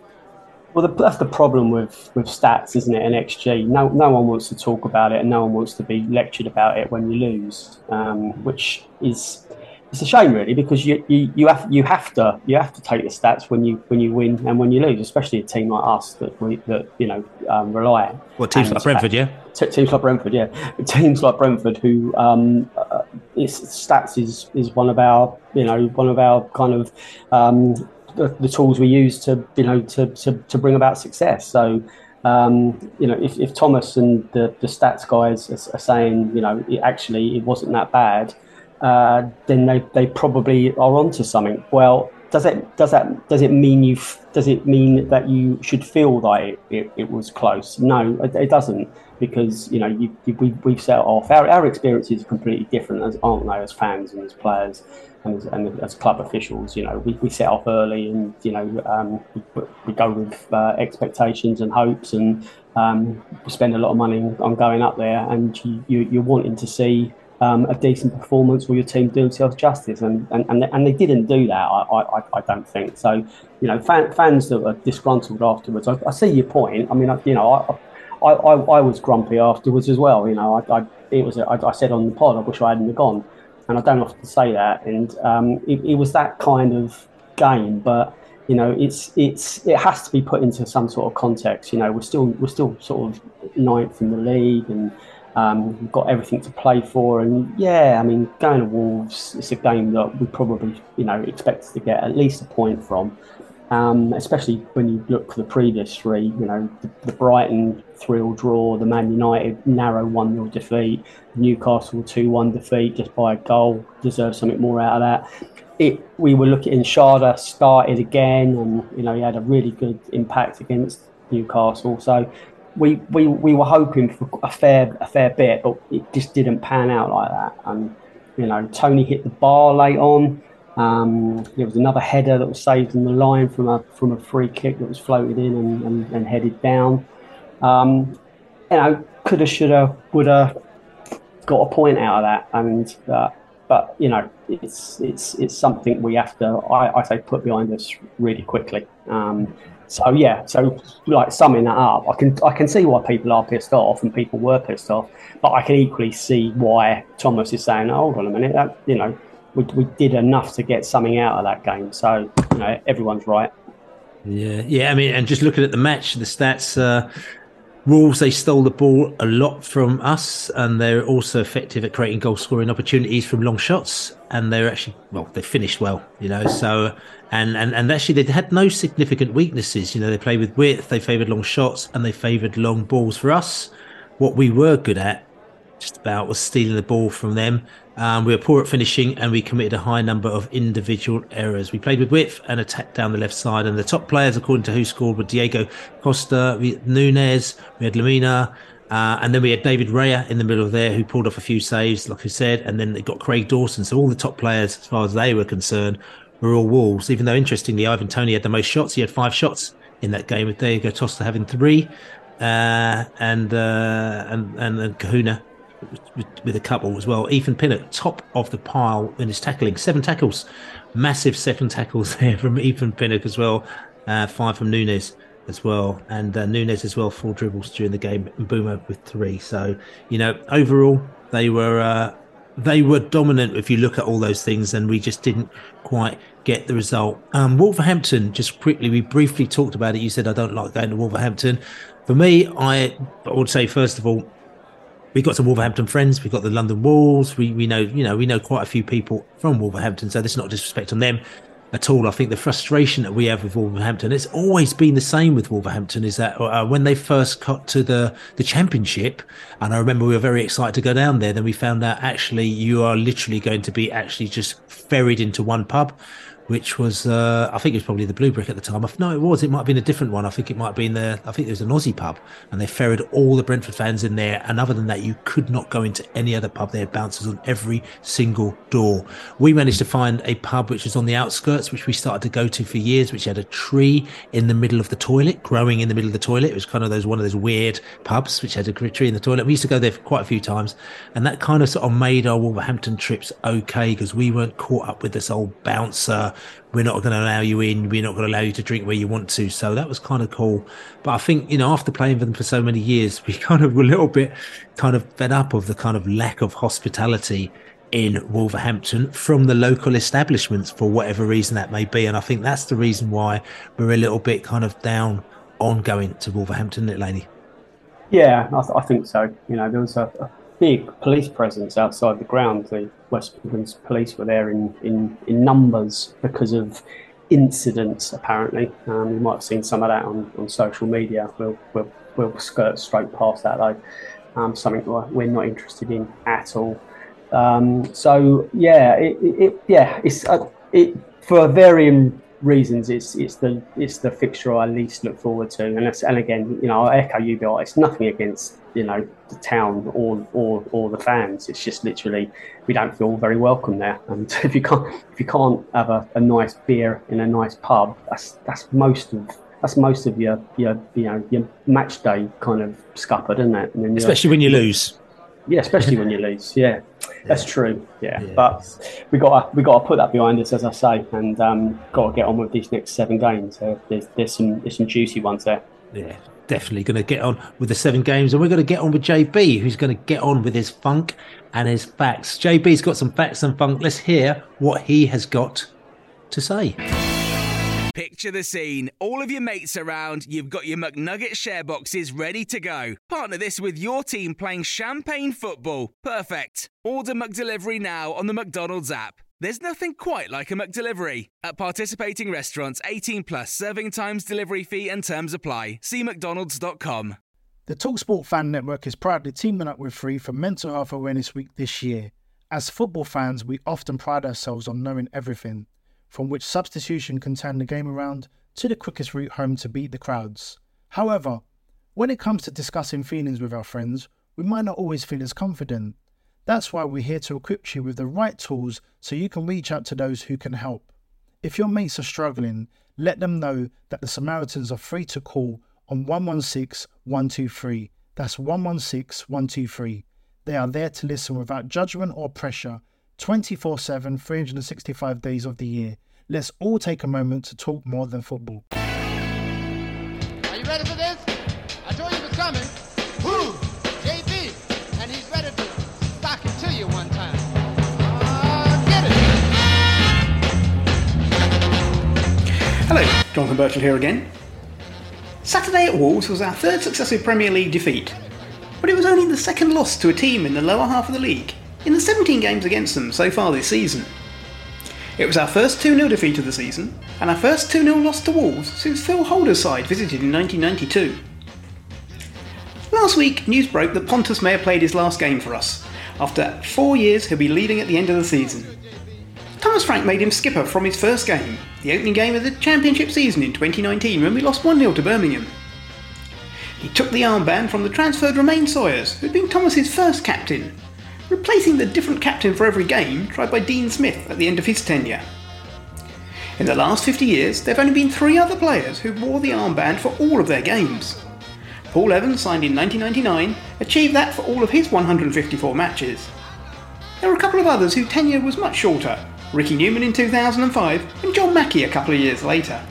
Well, the, that's the problem with, with stats, isn't it? And X G. No, no one wants to talk about it, and no one wants to be lectured about it when you lose, um, which is it's a shame, really, because you, you, you have you have to you have to take the stats when you when you win and when you lose, especially a team like us that we that you know um, rely. Well, teams and like Brentford, yeah. T- teams like Brentford, yeah. Teams like Brentford, who um, uh, it's, stats is is one of our you know one of our kind of. Um, The, the tools we use to you know to to, to bring about success. So um, you know if, if Thomas and the, the stats guys are, are saying you know it actually it wasn't that bad, uh, then they, they probably are onto something. Well, does it does that does it mean you does it mean that you should feel that it, it, it was close? No, it, it doesn't, because you know you, you, we we've set off. Our our experiences are completely different, as aren't they, as fans and as players. And as, and as club officials, you know, we, we set off early, and you know, um, we, we go with uh, expectations and hopes, and um, we spend a lot of money on going up there, and you, you, you're wanting to see um, a decent performance, or your team do themselves justice, and and, and, they, and they didn't do that. I, I, I don't think so. You know, fan, fans that are disgruntled afterwards. I, I see your point. I mean, I, you know, I, I, I, I was grumpy afterwards as well. You know, I, I it was I, I said on the pod, I wish I hadn't have gone. And I don't often say that, and um, it, it was that kind of game. But you know, it's it's it has to be put into some sort of context. You know, we're still we're still sort of ninth in the league, and um, we've got everything to play for. And yeah, I mean, going to Wolves, it's a game that we probably you know expect to get at least a point from. Um, especially when you look for the previous three, you know, the, the Brighton three all draw, the Man United narrow one nil defeat, Newcastle two one defeat just by a goal, deserve something more out of that. It, we were looking, Sharda started again, and, you know, he had a really good impact against Newcastle. So we we, we were hoping for a fair a fair bit, but it just didn't pan out like that. And, you know, Tony hit the bar late on. Um, there was another header that was saved in the line from a from a free kick that was floated in and, and, and headed down. Um, you know, coulda, shoulda, woulda, got a point out of that. And uh, but you know, it's it's it's something we have to, I, I say, put behind us really quickly. Um, so yeah, so like summing that up, I can I can see why people are pissed off, and people were pissed off, but I can equally see why Thomas is saying, oh, hold on a minute, that, you know. we, we did enough to get something out of that game. So, you know, everyone's right. Yeah, yeah. I mean, and just looking at the match, the stats, uh, Wolves, they stole the ball a lot from us, and they're also effective at creating goal scoring opportunities from long shots. And they're actually, well, they finished well, you know. So, and, and, and actually, they had no significant weaknesses. You know, they played with width, they favoured long shots, and they favoured long balls. For us, what we were good at, just about, was stealing the ball from them. Um, we were poor at finishing, and we committed a high number of individual errors. We played with width and attacked down the left side. And the top players, according to who scored, were Diego Costa, we had Nunes, we had Lamina, uh, and then we had David Raya in the middle of there, who pulled off a few saves, like I said. And then they got Craig Dawson. So all the top players, as far as they were concerned, were all Wolves. Even though, interestingly, Ivan Toney had the most shots. He had five shots in that game, with Diego Costa having three, uh, and, uh, and and and Kahuna With, with a couple as well. Ethan Pinnock, top of the pile in his tackling, seven tackles, massive seven tackles there from Ethan Pinnock as well, uh, five from Nunes as well, and uh, Nunes as well, four dribbles during the game, and Boomer with three. So, you know, overall they were uh, they were dominant if you look at all those things, and we just didn't quite get the result. Um, Wolverhampton, just quickly, we briefly talked about it. You said I don't like going to Wolverhampton. For me, I, I would say first of all, we've got some Wolverhampton friends. We've got the London Wolves. We we know, you know, we know quite a few people from Wolverhampton. So this is not disrespect on them at all. I think the frustration that we have with Wolverhampton, it's always been the same with Wolverhampton, is that uh, when they first got to the, the Championship, and I remember we were very excited to go down there, then we found out actually you are literally going to be actually just ferried into one pub, which was, uh, I think it was probably the Blue Brick at the time. No, it was. It might have been a different one. I think it might have been the, I think it was an Aussie pub, and they ferried all the Brentford fans in there. And other than that, you could not go into any other pub. They had bouncers on every single door. We managed to find a pub which was on the outskirts, which we started to go to for years, which had a tree in the middle of the toilet, growing in the middle of the toilet. It was kind of those, one of those weird pubs which had a tree in the toilet. We used to go there for quite a few times, and that kind of sort of made our Wolverhampton trips okay, because we weren't caught up with this old bouncer. We're not going to allow you in. We're not going to allow you to drink where you want to. So that was kind of cool. But I think, you know, after playing for them for so many years, we kind of were a little bit kind of fed up of the kind of lack of hospitality in Wolverhampton from the local establishments, for whatever reason that may be. And I think that's the reason why we're a little bit kind of down on going to Wolverhampton, isn't it, Laney? Yeah, I, th- I think so. You know, there was a, a big police presence outside the ground. The West Midlands police were there in, in, in numbers because of incidents, apparently. Um, you might have seen some of that on, on social media. We'll, we'll, we'll skirt straight past that, though. Um, something we're not interested in at all. Um, so, yeah, it, it, yeah, it's uh, it for varying reasons. It's it's the it's the fixture I least look forward to. And that's, and again, you know, I echo you, Bill. It's nothing against, you know, the town or or or the fans. It's just literally we don't feel very welcome there. And if you can't if you can't have a, a nice beer in a nice pub, that's that's most of that's most of your your you know your match day kind of scuppered, isn't it? And then especially when you lose. Yeah, especially when you lose. Yeah, that's yeah. true. Yeah. yeah, but we got we got to put that behind us, as I say, and um, got to get on with these next seven games. Uh, there's there's some there's some juicy ones there. Yeah, definitely going to get on with the seven games, and we're going to get on with J B, who's going to get on with his funk and his facts. J B's got some facts and funk. Let's hear what he has got to say. Picture the scene. All of your mates around, you've got your McNugget share boxes ready to go. Partner this with your team playing champagne football. Perfect. Order McDelivery now on the McDonald's app. There's nothing quite like a McDelivery. At participating restaurants, eighteen plus, serving times, delivery fee and terms apply. See mcdonalds dot com. The TalkSport Fan Network is proudly teaming up with Free for Mental Health Awareness Week this year. As football fans, we often pride ourselves on knowing everything, from which substitution can turn the game around to the quickest route home to beat the crowds. However, when it comes to discussing feelings with our friends, we might not always feel as confident. That's why we're here to equip you with the right tools so you can reach out to those who can help. If your mates are struggling, let them know that the Samaritans are free to call on one one six, one two three. That's one one six, one two three. They are there to listen without judgment or pressure, twenty-four seven, three hundred sixty-five days of the year. Let's all take a moment to talk more than football. Are you ready for this? I told you it was coming. Who? J B. And he's ready to stock it to you one time. Uh, get it. Hello, Jonathan Birchall here again. Saturday at Wolves was our third successive Premier League defeat, but it was only the second loss to a team in the lower half of the league in the seventeen games against them so far this season. It was our first two nil defeat of the season, and our first two nil loss to Wolves since Phil Holder's side visited in nineteen ninety-two. Last week, news broke that Pontus may have played his last game for us. After four years, he'll be leaving at the end of the season. Thomas Frank made him skipper from his first game, the opening game of the Championship season in twenty nineteen when we lost one nil to Birmingham. He took the armband from the transferred Romain Sawyers, who'd been Thomas's first captain, replacing the different captain for every game tried by Dean Smith at the end of his tenure. In the last fifty years, there have only been three other players who wore the armband for all of their games. Paul Evans, signed in nineteen ninety-nine, achieved that for all of his one hundred fifty-four matches. There were a couple of others whose tenure was much shorter, Ricky Newman in two thousand five and John Mackey a couple of years later.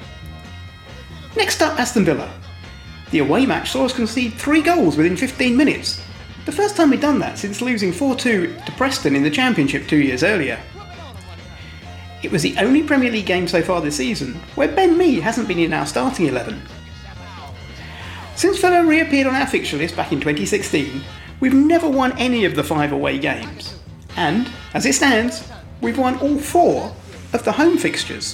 Next up, Aston Villa. The away match saw us concede three goals within fifteen minutes, the first time we'd done that since losing four two to Preston in the Championship two years earlier. It was the only Premier League game so far this season where Ben Mee hasn't been in our starting eleven. Since Villa reappeared on our fixture list back in twenty sixteen, we've never won any of the five away games, and, as it stands, we've won all four of the home fixtures.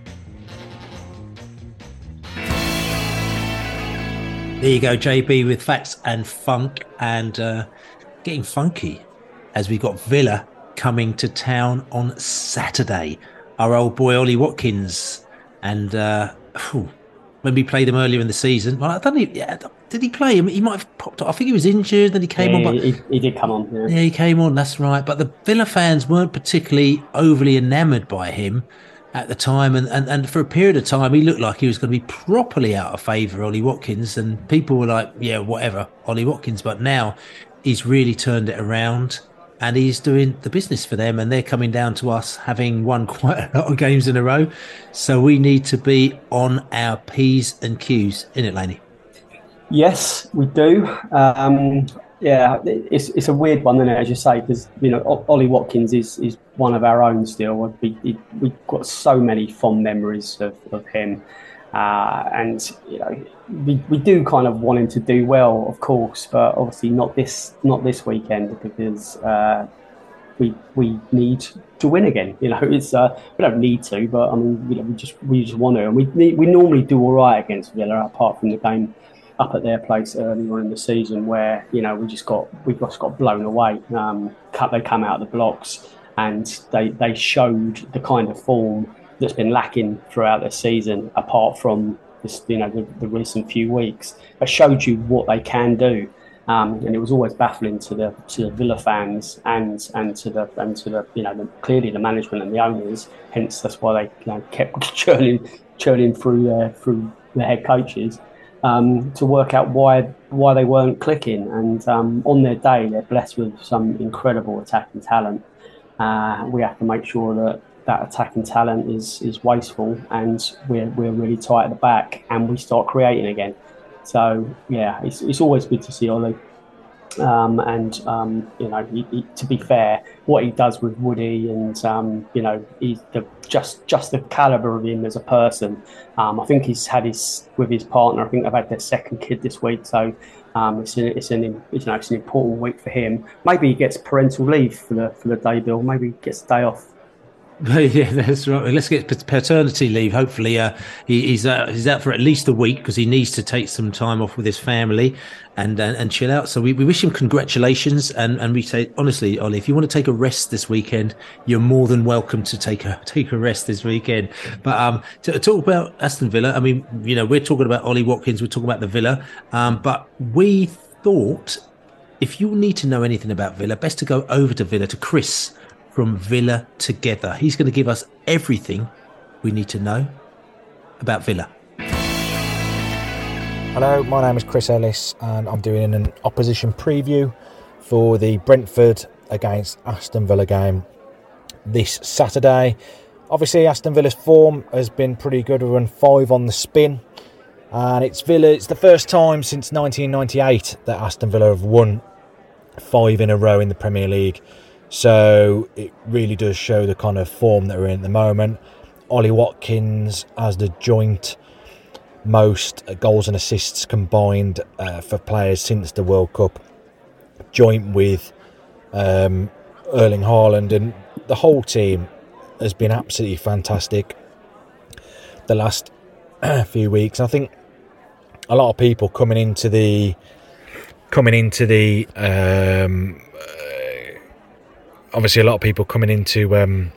There you go, J B, with facts and funk, and uh, getting funky as we got Villa coming to town on Saturday. Our old boy Ollie Watkins, and uh, whew, when we played him earlier in the season, well, I don't know, yeah, did he play him? He might have popped up. I think he was injured, then he came yeah, on. But he, he did come on. Yeah. yeah, he came on. That's right. But the Villa fans weren't particularly overly enamoured by him at the time, and, and, and for a period of time he looked like he was going to be properly out of favour, Ollie Watkins, and people were like, yeah, whatever, Ollie Watkins. But now he's really turned it around and he's doing the business for them, and they're coming down to us having won quite a lot of games in a row, so we need to be on our P's and Q's, innit, Laney? Yes, we do. Um, yeah, it's it's a weird one, isn't it, as you say, because, you know, Ollie Watkins is, is one of our own still. We, we've got so many fond memories of, of him. Uh, and, you know, we, we do kind of want him to do well, of course, but obviously not this not this weekend, because uh, we we need to win again. You know, it's uh, we don't need to, but I mean, you know, we just we just want to, and we we normally do all right against Villa, apart from the game up at their place earlier in the season, where, you know, we just got we just got blown away. Um, they come out of the blocks and they they showed the kind of form that's been lacking throughout the season, apart from this, you know, the, the recent few weeks. It showed you what they can do, um, and it was always baffling to the to the Villa fans and and to the and to the you know the, clearly the management and the owners. Hence, that's why they, you know, kept churning churning through uh, through the head coaches um, to work out why why they weren't clicking. And um, on their day, they're blessed with some incredible attacking talent. Uh, we have to make sure that that attacking talent is is wasteful, and we're we're really tight at the back, and we start creating again. So yeah, it's it's always good to see Ollie. Um, and um, you know, he, he, to be fair, what he does with Woody, and um, you know, he's the, just just the calibre of him as a person. Um, I think he's had his with his partner. I think they've had their second kid this week, so um, it's an it's an you know it's an important week for him. Maybe he gets parental leave for the for the day, Bill. Maybe he gets a day off. Yeah, that's right. Let's get paternity leave. Hopefully, uh, he, he's uh, he's out for at least a week, because he needs to take some time off with his family and and, and chill out. So we, we wish him congratulations, and, and we say honestly, Ollie, if you want to take a rest this weekend, you're more than welcome to take a take a rest this weekend. But um, to, to talk about Aston Villa, I mean, you know, we're talking about Ollie Watkins, we're talking about the Villa, um, but we thought if you need to know anything about Villa, best to go over to Villa to Chris from Villa Together. He's going to give us everything we need to know about Villa. Hello, my name is Chris Ellis, and I'm doing an opposition preview for the Brentford against Aston Villa game this Saturday. Obviously, Aston Villa's form has been pretty good. We run five on the spin, and it's Villa. It's the first time since nineteen ninety-eight that Aston Villa have won five in a row in the Premier League. So it really does show the kind of form that we're in at the moment. Ollie Watkins as the joint most goals and assists combined uh, for players since the World Cup, joint with um, Erling Haaland, and the whole team has been absolutely fantastic the last few weeks. I think a lot of people coming into the coming into the um, uh, obviously a lot of people coming into um,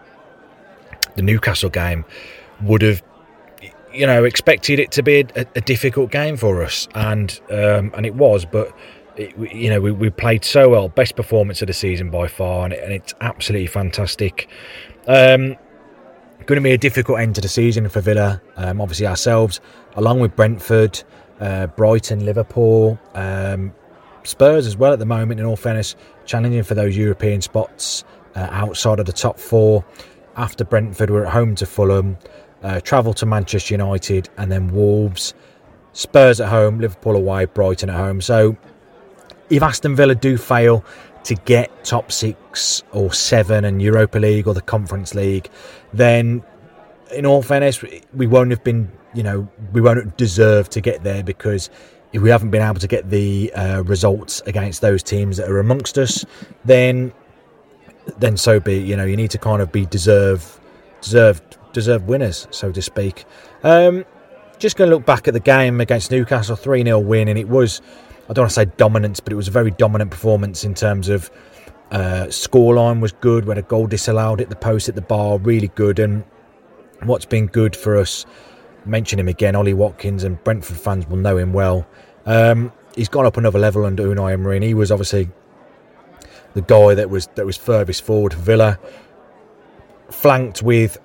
the Newcastle game would have, you know, expected it to be a, a difficult game for us, and um, and it was. But it, you know, we, we played so well, best performance of the season by far, and, it, and it's absolutely fantastic. Um, going to be a difficult end to the season for Villa. Um, obviously ourselves, along with Brentford, uh, Brighton, Liverpool, um, Spurs as well at the moment. In all fairness, challenging for those European spots uh, outside of the top four. After Brentford, we're at home to Fulham, uh, travel to Manchester United, and then Wolves, Spurs at home, Liverpool away, Brighton at home. So if Aston Villa do fail to get top six or seven and Europa League or the Conference League, then in all fairness, we won't have been, you know, we won't deserve to get there, because if we haven't been able to get the uh, results against those teams that are amongst us, then then so be it. You know, you need to kind of be deserve, deserved, deserved winners, so to speak. Um, just going to look back at the game against Newcastle, three nil win, and it was, I don't want to say dominance, but it was a very dominant performance in terms of uh, scoreline was good. We had a goal disallowed at the post, at the bar, really good. And what's been good for us, mention him again, Ollie Watkins, and Brentford fans will know him well. Um, he's gone up another level under Unai Emery, and he was obviously the guy that was that was furthest forward for Villa, flanked with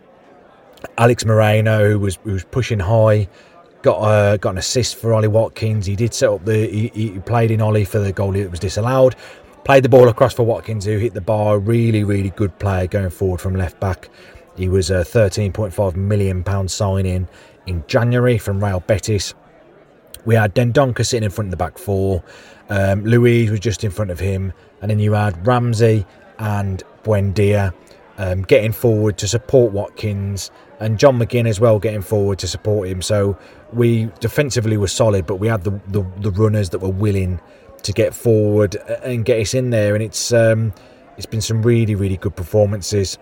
Alex Moreno, who was who was pushing high. Got uh, got an assist for Ollie Watkins. He did set up the. He, he played in Ollie for the goal that was disallowed. Played the ball across for Watkins, who hit the bar. Really, really good player going forward from left back. He was a thirteen point five million pound signing in January from Real Betis. We had Dendoncker sitting in front of the back four. Um, Louise was just in front of him, and then you had Ramsey and Buendia um, getting forward to support Watkins, and John McGinn as well getting forward to support him. So we defensively were solid, but we had the, the, the runners that were willing to get forward and get us in there. And it's um, it's been some really, really good performances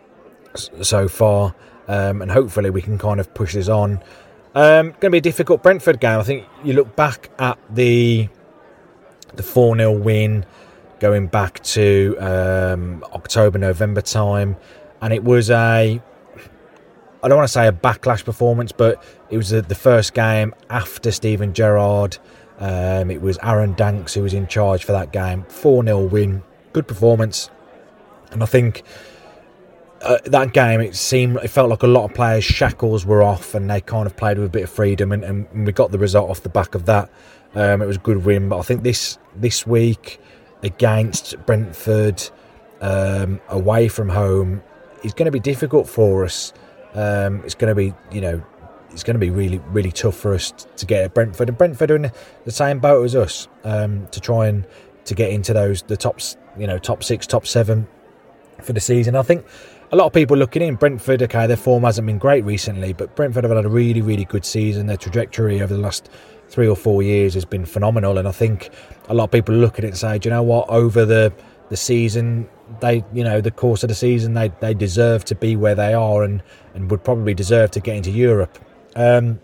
so far, um, and hopefully we can kind of push this on. Um, going to be a difficult Brentford game. I think you look back at the the four nil win going back to um, October, November time, and it was a, I don't want to say a backlash performance, but it was a, the first game after Steven Gerrard. Um, it was Aaron Danks who was in charge for that game. four nil win, good performance, and I think Uh, that game, it seemed, it felt like a lot of players' shackles were off, and they kind of played with a bit of freedom, and, and we got the result off the back of that. Um, it was a good win, but I think this this week against Brentford, um, away from home, is going to be difficult for us. Um, it's going to be, you know, it's going to be really, really tough for us to get at Brentford, and Brentford are in the same boat as us, um, to try and to get into those the top, you know, top six, top seven for the season. I think a lot of people looking in Brentford, okay, their form hasn't been great recently, but Brentford have had a really, really good season. Their trajectory over the last three or four years has been phenomenal, and I think a lot of people look at it and say, do you know what, over the the season, they, you know, the course of the season, they they deserve to be where they are, and and would probably deserve to get into Europe. Um,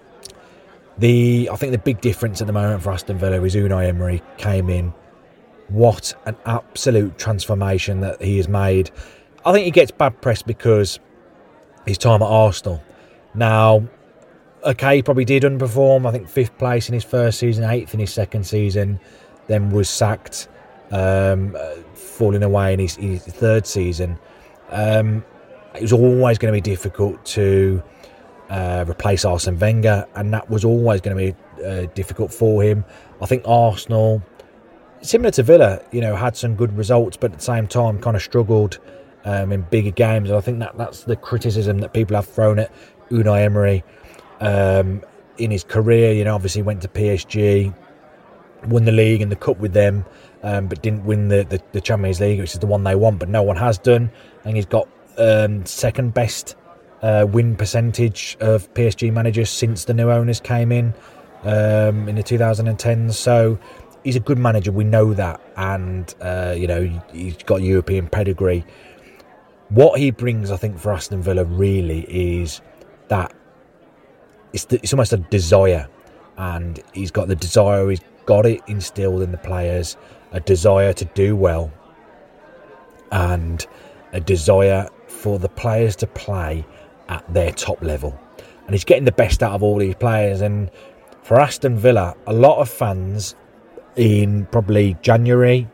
the I think the big difference at the moment for Aston Villa is Unai Emery came in. What an absolute transformation that he has made. I think he gets bad press because his time at Arsenal. Now, okay, he probably did underperform. I think fifth place in his first season, eighth in his second season, then was sacked, um, uh, falling away in his, his third season. Um, it was always going to be difficult to uh, replace Arsene Wenger, and that was always going to be uh, difficult for him. I think Arsenal, similar to Villa, you know, had some good results, but at the same time kind of struggled Um, in bigger games. And I think that that's the criticism that people have thrown at Unai Emery um, in his career. You know, obviously went to P S G, won the league and the cup with them, um, but didn't win the, the, the Champions League, which is the one they want, but no one has done. And he's got um, second best uh, win percentage of P S G managers since the new owners came in um, in the twenty tens. So he's a good manager, we know that, and uh, you know, he's got European pedigree. What he brings, I think, for Aston Villa really is that it's, the, it's almost a desire, and he's got the desire, he's got it instilled in the players, a desire to do well, and a desire for the players to play at their top level. And he's getting the best out of all these players. And for Aston Villa, a lot of fans in probably January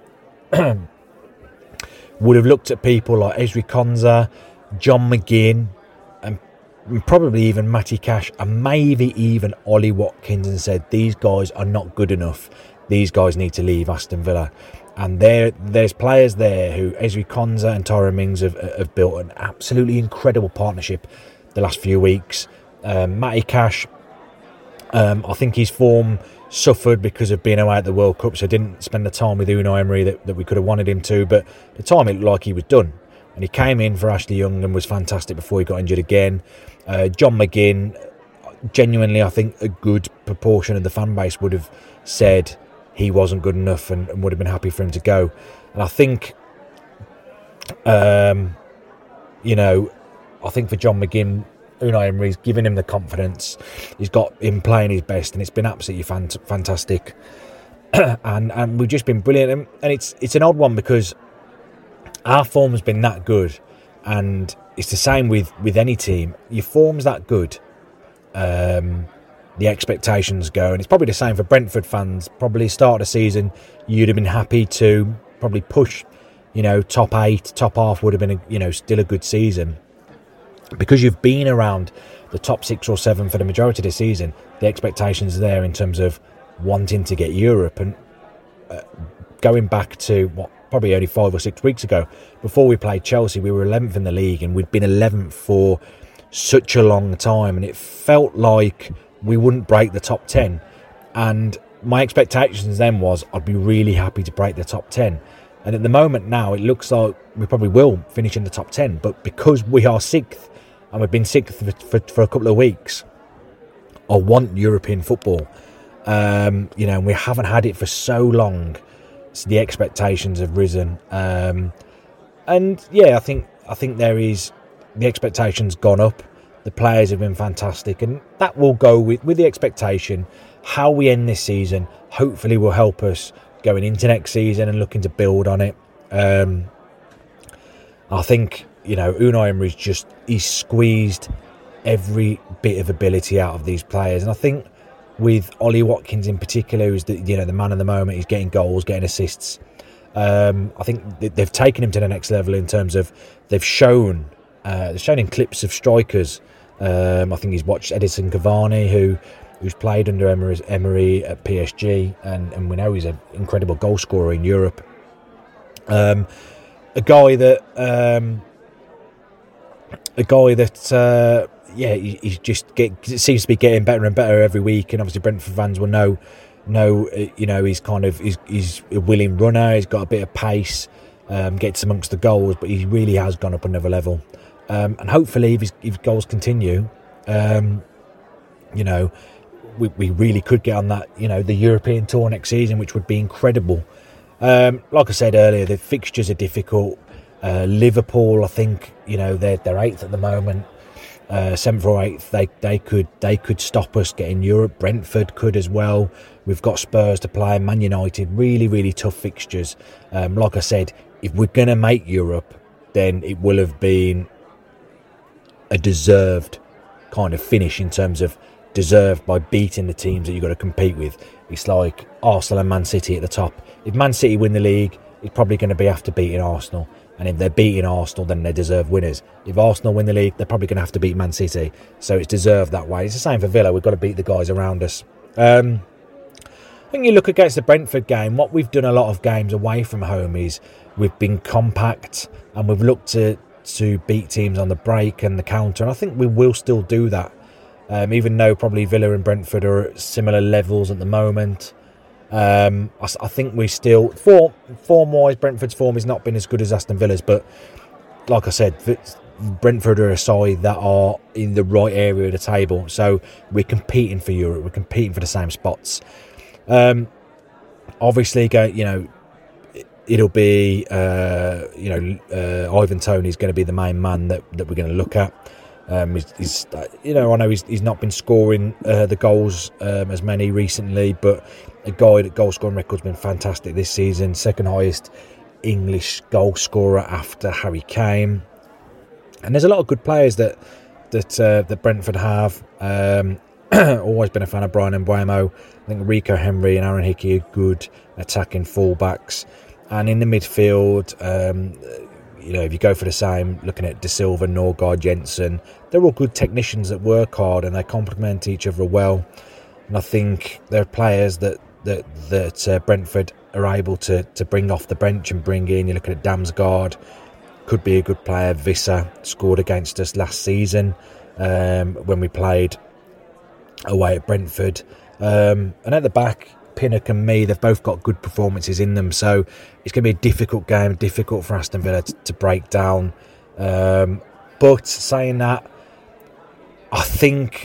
would have looked at people like Ezri Konsa, John McGinn, and probably even Matty Cash, and maybe even Ollie Watkins, and said, these guys are not good enough. These guys need to leave Aston Villa. And there, there's players there who, Ezri Konsa and Tyrone Mings, have, have built an absolutely incredible partnership the last few weeks. Um, Matty Cash, um, I think his form suffered because of being away at the World Cup, so didn't spend the time with Unai Emery that, that we could have wanted him to, but the time it looked like he was done. And he came in for Ashley Young and was fantastic before he got injured again. Uh, John McGinn, genuinely, I think a good proportion of the fan base would have said he wasn't good enough and, and would have been happy for him to go. And I think, um, you know, I think for John McGinn, Unai Emery's given him the confidence. He's got him playing his best, and it's been absolutely fant- fantastic. and and we've just been brilliant. And, and it's it's an odd one because our form has been that good, and it's the same with, with any team. Your form's that good, um, the expectations go, and it's probably the same for Brentford fans. Probably start of the season, you'd have been happy to probably push, you know, top eight, top half would have been, a, you know, still a good season. Because you've been around the top six or seven for the majority of the season, the expectations are there in terms of wanting to get Europe. And uh, going back to what probably only five or six weeks ago, before we played Chelsea, we were eleventh in the league, and we'd been eleventh for such a long time, and it felt like we wouldn't break the top ten. And my expectations then was I'd be really happy to break the top ten. And at the moment now, it looks like we probably will finish in the top ten. But because we are sixth, and we've been sixth for, for, for a couple of weeks, I want European football. Um, you know, and we haven't had it for so long. So the expectations have risen. Um, and yeah, I think I think there is, the expectations gone up. The players have been fantastic, and that will go with, with the expectation. How we end this season hopefully will help us going into next season and looking to build on it. Um, I think, you know, Unai Emery's just, he's squeezed every bit of ability out of these players. And I think with Ollie Watkins in particular, who's the, you know, the man of the moment, he's getting goals, getting assists. Um, I think they've taken him to the next level in terms of they've shown, uh, they've shown in clips of strikers. Um, I think he's watched Edinson Cavani, who who's played under Emery, Emery at P S G, and, and we know he's an incredible goal scorer in Europe. Um, a guy that, um, a guy that, uh, yeah, he, he just get, seems to be getting better and better every week. And obviously, Brentford fans will know, know, you know, he's kind of he's, he's a willing runner. He's got a bit of pace, um, gets amongst the goals, but he really has gone up another level. Um, and hopefully, if his, if his goals continue, um, you know, we, we really could get on that, you know, the European tour next season, which would be incredible. Um, like I said earlier, the fixtures are difficult. Uh, Liverpool, I think, you know, they're they're eighth at the moment, uh, seventh or eighth. They they could they could stop us getting Europe. Brentford could as well. We've got Spurs to play, Man United. Really, really tough fixtures. Um, like I said, if we're gonna make Europe, then it will have been a deserved kind of finish in terms of deserved by beating the teams that you've got to compete with. It's like Arsenal and Man City at the top. If Man City win the league, it's probably going to be after beating Arsenal. And if they're beating Arsenal, then they deserve winners. If Arsenal win the league, they're probably going to have to beat Man City. So it's deserved that way. It's the same for Villa. We've got to beat the guys around us. Um, I think you look against the Brentford game, what we've done a lot of games away from home is we've been compact and we've looked to, to beat teams on the break and the counter. And I think we will still do that. Um, even though probably Villa and Brentford are at similar levels at the moment. Um, I, I think we still, form, form-wise, Brentford's form has not been as good as Aston Villa's, but like I said, Brentford are a side that are in the right area of the table, so we're competing for Europe. We're competing for the same spots. Um, obviously, go you know, it'll be uh, you know uh, Ivan Toney is going to be the main man that, that we're going to look at. Um, he's, he's you know I know he's he's not been scoring uh, the goals um, as many recently, but a guy that goal scoring record's been fantastic this season. Second highest English goal scorer after Harry Kane. And there's a lot of good players that that uh, that Brentford have. Um, always been a fan of Brian Mbeumo. I think Rico Henry and Aaron Hickey are good attacking fullbacks. And in the midfield, um, you know, if you go for the same, looking at De Silva, Norgard, Jensen, they're all good technicians that work hard and they complement each other well. And I think there are players that that that uh, Brentford are able to to bring off the bench and bring in. You're looking at Damsgaard. Could be a good player. Visser scored against us last season um, when we played away at Brentford. Um, and at the back, Pinnock and me, they've both got good performances in them. So it's going to be a difficult game, difficult for Aston Villa to, to break down. Um, but saying that, I think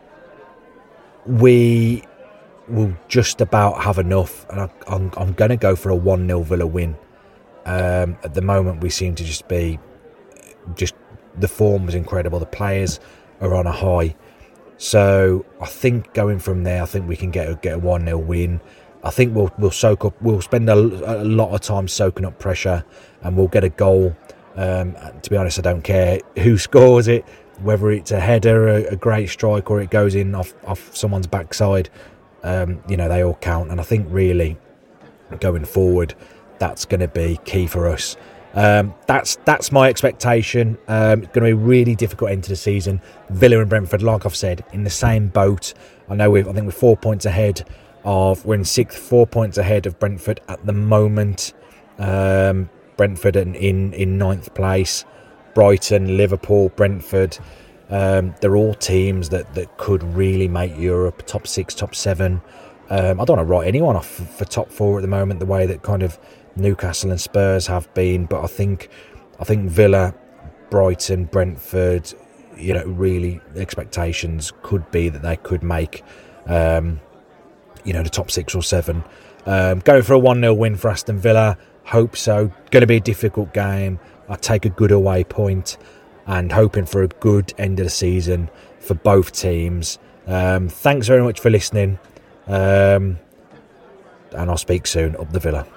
we will just about have enough. And I, I'm, I'm going to go for a one nil Villa win. Um, at the moment, we seem to just be, just the form was incredible. The players are on a high, so I think going from there, I think we can get a, get a one nil win. I think we'll we'll soak up, we'll spend a, a lot of time soaking up pressure, and we'll get a goal. Um, to be honest, I don't care who scores it, whether it's a header, a, a great strike, or it goes in off off someone's backside. Um, you know, they all count, and I think really going forward, that's going to be key for us. Um, that's that's my expectation. Um, it's going to be a really difficult end to the season. Villa and Brentford, like I've said, in the same boat. I know we've, I think we're four points ahead of. We're in sixth, four points ahead of Brentford at the moment. Um, Brentford in, in in ninth place. Brighton, Liverpool, Brentford. Um, they're all teams that that could really make Europe top six, top seven. Um, I don't want to write anyone off for, for top four at the moment, the way that kind of Newcastle and Spurs have been, but I think I think Villa, Brighton, Brentford, you know, really expectations could be that they could make, um, you know, the top six or seven. Um, going for a one nil win for Aston Villa, hope so. Going to be a difficult game. I take a good away point, and hoping for a good end of the season for both teams. Um, thanks very much for listening, um, and I'll speak soon. Up the Villa.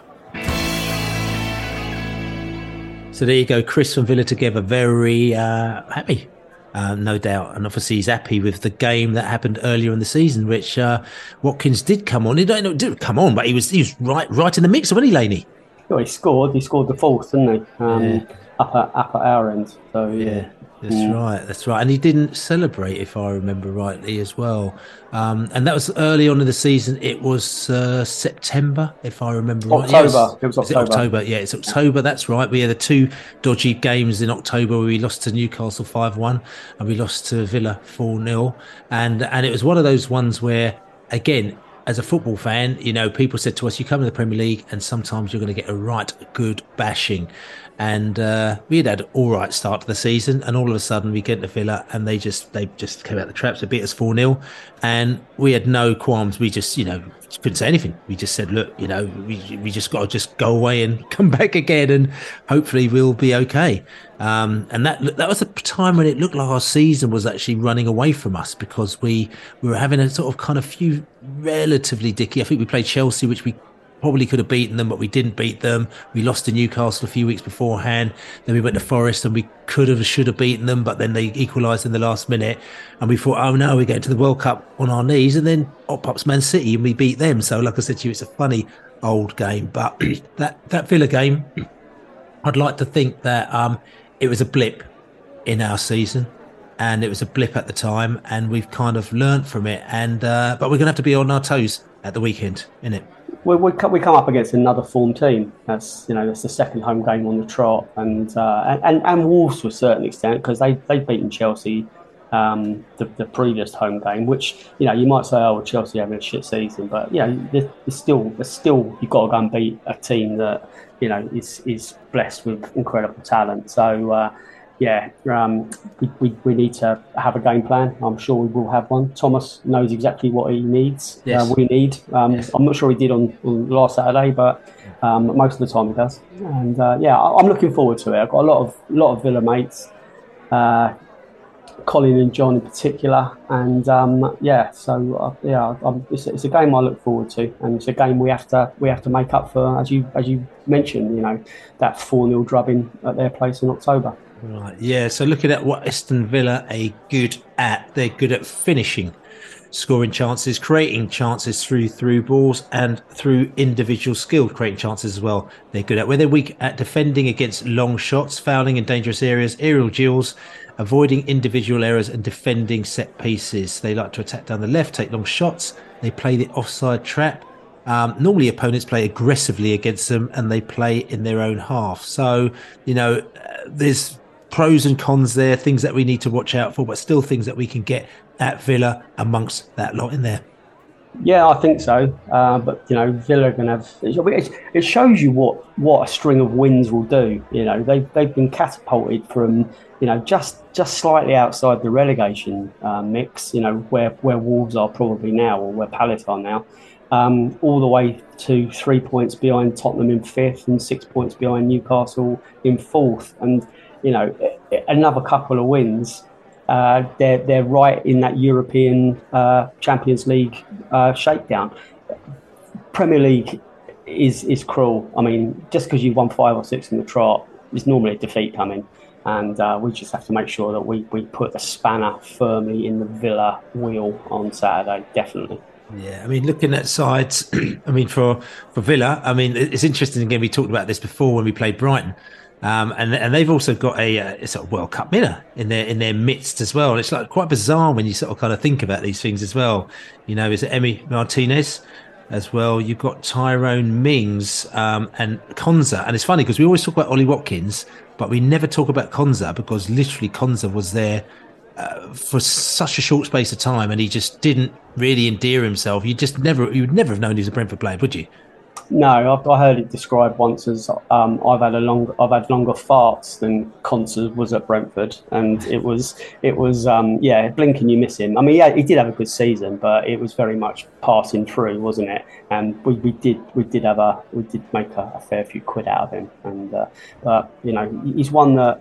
So there you go, Chris from Villa together, very uh, happy, uh, no doubt. And obviously he's happy with the game that happened earlier in the season, which uh, Watkins did come on. He don't know, didn't come on, but he was he was right right in the mix, wasn't he, Laney? Well, he scored. He scored the fourth, didn't he? Um, yeah. Up at up at our end. So yeah. yeah. That's mm. right, that's right. And he didn't celebrate, if I remember rightly, as well. Um, and that was early on in the season. It was uh, September, if I remember October. right. October. It was October. It October, yeah, it's October, that's right. We had the two dodgy games in October where we lost to Newcastle five one and we lost to Villa four nil. And, and it was one of those ones where, again, as a football fan, you know, people said to us, you come to the Premier League and sometimes you're going to get a right good bashing. And uh, we had had an all right start to the season, and all of a sudden we get to Villa and they just they just came out the traps, they beat us four nil, and we had no qualms. We just, you know, couldn't say anything. We just said, look, you know, we we just got to just go away and come back again, and hopefully we'll be okay. Um, and that that was a time when it looked like our season was actually running away from us, because we we were having a sort of kind of few relatively dicky. I think we played Chelsea, which we probably could have beaten them, but we didn't beat them. We lost to Newcastle a few weeks beforehand. Then we went to Forest and we could have, should have beaten them, but then they equalised in the last minute. And we thought, oh no, we're going to the World Cup on our knees. And then up pops Man City and we beat them. So like I said to you, it's a funny old game. But that, that Villa game, I'd like to think that um, it was a blip in our season. And it was a blip at the time. And we've kind of learnt from it. And uh, but we're going to have to be on our toes at the weekend, innit? We we come, we come up against another form team. That's, you know, that's the second home game on the trot, and uh, and and Wolves to a certain extent, because they they've beaten Chelsea um, the the previous home game. Which, you know, you might say, oh, Chelsea having a shit season, but you know, there's still there's still you've got to go and beat a team that, you know, is is blessed with incredible talent. So uh, yeah, um, we, we, we need to have a game plan. I'm sure we will have one. Thomas knows exactly what he needs. Yes. Uh, we need. Um, yes. I'm not sure he did on, on last Saturday, but um, most of the time he does. And uh, yeah, I, I'm looking forward to it. I've got a lot of lot of Villa mates, uh, Colin and John in particular, and um, yeah, so uh, yeah, I'm, it's, it's a game I look forward to, and it's a game we have to we have to make up for, as you as you mentioned, you know, that four nil drubbing at their place in October. Right, yeah. So looking at what Aston Villa are good at, they're good at finishing, scoring chances, creating chances through through balls and through individual skill, creating chances as well. They're good at where they're weak at defending against long shots, fouling in dangerous areas, aerial duels, avoiding individual errors and defending set pieces. They like to attack down the left, take long shots. They play the offside trap. Um, normally opponents play aggressively against them and they play in their own half. So, you know, uh, there's pros and cons there, things that we need to watch out for, but still things that we can get at Villa amongst that lot in there. Yeah, I think so. Uh, but, you know, Villa are going to have... It, it shows you what, what a string of wins will do. You know, they've, they've been catapulted from, you know, just just slightly outside the relegation uh, mix, you know, where, where Wolves are probably now, or where Palace are now, um, all the way to three points behind Tottenham in fifth and six points behind Newcastle in fourth. And, you know, another couple of wins, uh, they're they're right in that European uh, Champions League uh, shakedown. Premier League is is cruel. I mean, just because you won five or six in the trot, there's normally a defeat coming, and uh, we just have to make sure that we, we put the spanner firmly in the Villa wheel on Saturday, definitely. Yeah, I mean, looking at sides, I mean, for, for Villa, I mean, it's interesting, again, we talked about this before when we played Brighton. Um, and and they've also got a, a sort of World Cup winner in their in their midst as well. And it's like quite bizarre when you sort of kind of think about these things as well. You know, is it Emi Martinez as well? You've got Tyrone Mings um, and Konza. And it's funny because we always talk about Ollie Watkins, but we never talk about Konza because literally Konza was there uh, for such a short space of time, and he just didn't really endear himself. You just never, you would never have known he was a Brentford player, would you? No, I've, I heard it described once as um, I've had a long, I've had longer farts than Konza was at Brentford, and it was, it was, um, yeah, blink and you miss him. I mean, yeah, he did have a good season, but it was very much passing through, wasn't it? And we, we did, we did have a, we did make a, a fair few quid out of him, and uh, but you know, he's one that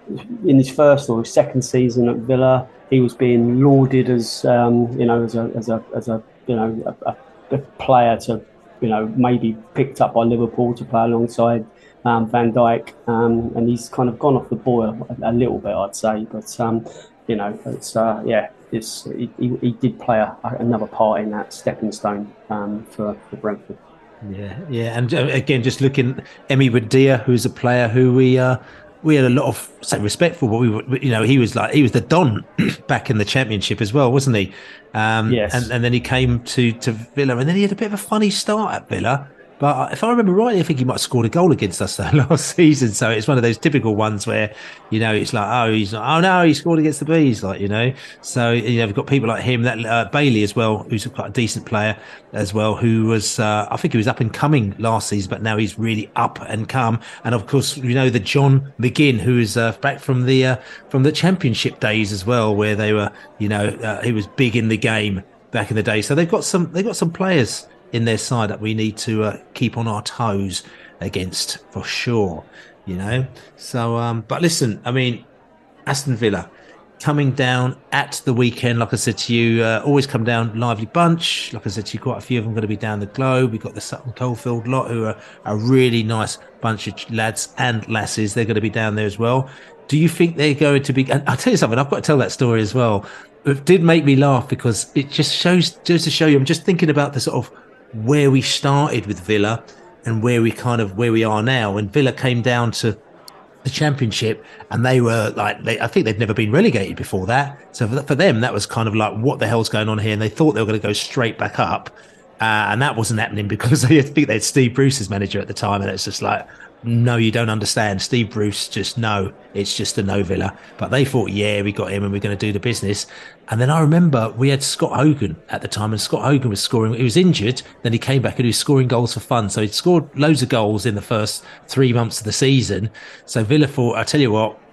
in his first or his second season at Villa, he was being lauded as, um, you know, as a, as a, as a, you know, a, a player to. You know, maybe picked up by Liverpool to play alongside um, Van Dijk, um, and he's kind of gone off the boil a, a little bit, I'd say. But um, you know, it's uh, yeah, it's he, he did play a, another part in that stepping stone um, for, for Brentford. Yeah, yeah, and uh, again, just looking, Emi Wadia, who's a player who we uh, we had a lot of say respect for, but we were, you know, he was like he was the Don back in the Championship as well, wasn't he? Um, yes. And, and then he came to, to Villa, and then he had a bit of a funny start at Villa. But if I remember rightly, I think he might have scored a goal against us though, last season. So it's one of those typical ones where, you know, it's like, oh, he's like, oh no, he scored against the Bees, like, you know. So, you know, we've got people like him, that uh, Bailey as well, who's quite a decent player as well, who was, uh, I think he was up and coming last season, but now he's really up and come. And of course, you know, the John McGinn, who is uh, back from the uh, from the Championship days as well, where they were, you know, uh, he was big in the game back in the day. So they've got some, they've got some players in their side that we need to uh, keep on our toes against for sure, you know. So, um, but listen, I mean, Aston Villa coming down at the weekend, like I said to you, uh, always come down, lively bunch. Like I said to you, quite a few of them going to be down the globe. We've got the Sutton Coldfield lot, who are a really nice bunch of lads and lasses. They're going to be down there as well. Do you think they're going to be, and I'll tell you something, I've got to tell that story as well. It did make me laugh because it just shows, just to show you, I'm just thinking about the sort of where we started with Villa and where we kind of where we are now. When Villa came down to the Championship, and they were like, they, I think they'd never been relegated before that. So for, for them, that was kind of like, what the hell's going on here? And they thought they were going to go straight back up, uh, and that wasn't happening because they I think they had Steve Bruce as manager at the time, and it's just like, no, you don't understand. Steve Bruce, just no, it's just a no Villa. But they thought, yeah, we got him and we're going to do the business. And then I remember we had Scott Hogan at the time, and Scott Hogan was scoring. He was injured, then he came back and he was scoring goals for fun. So he'd scored loads of goals in the first three months of the season. So Villa thought, I tell you what,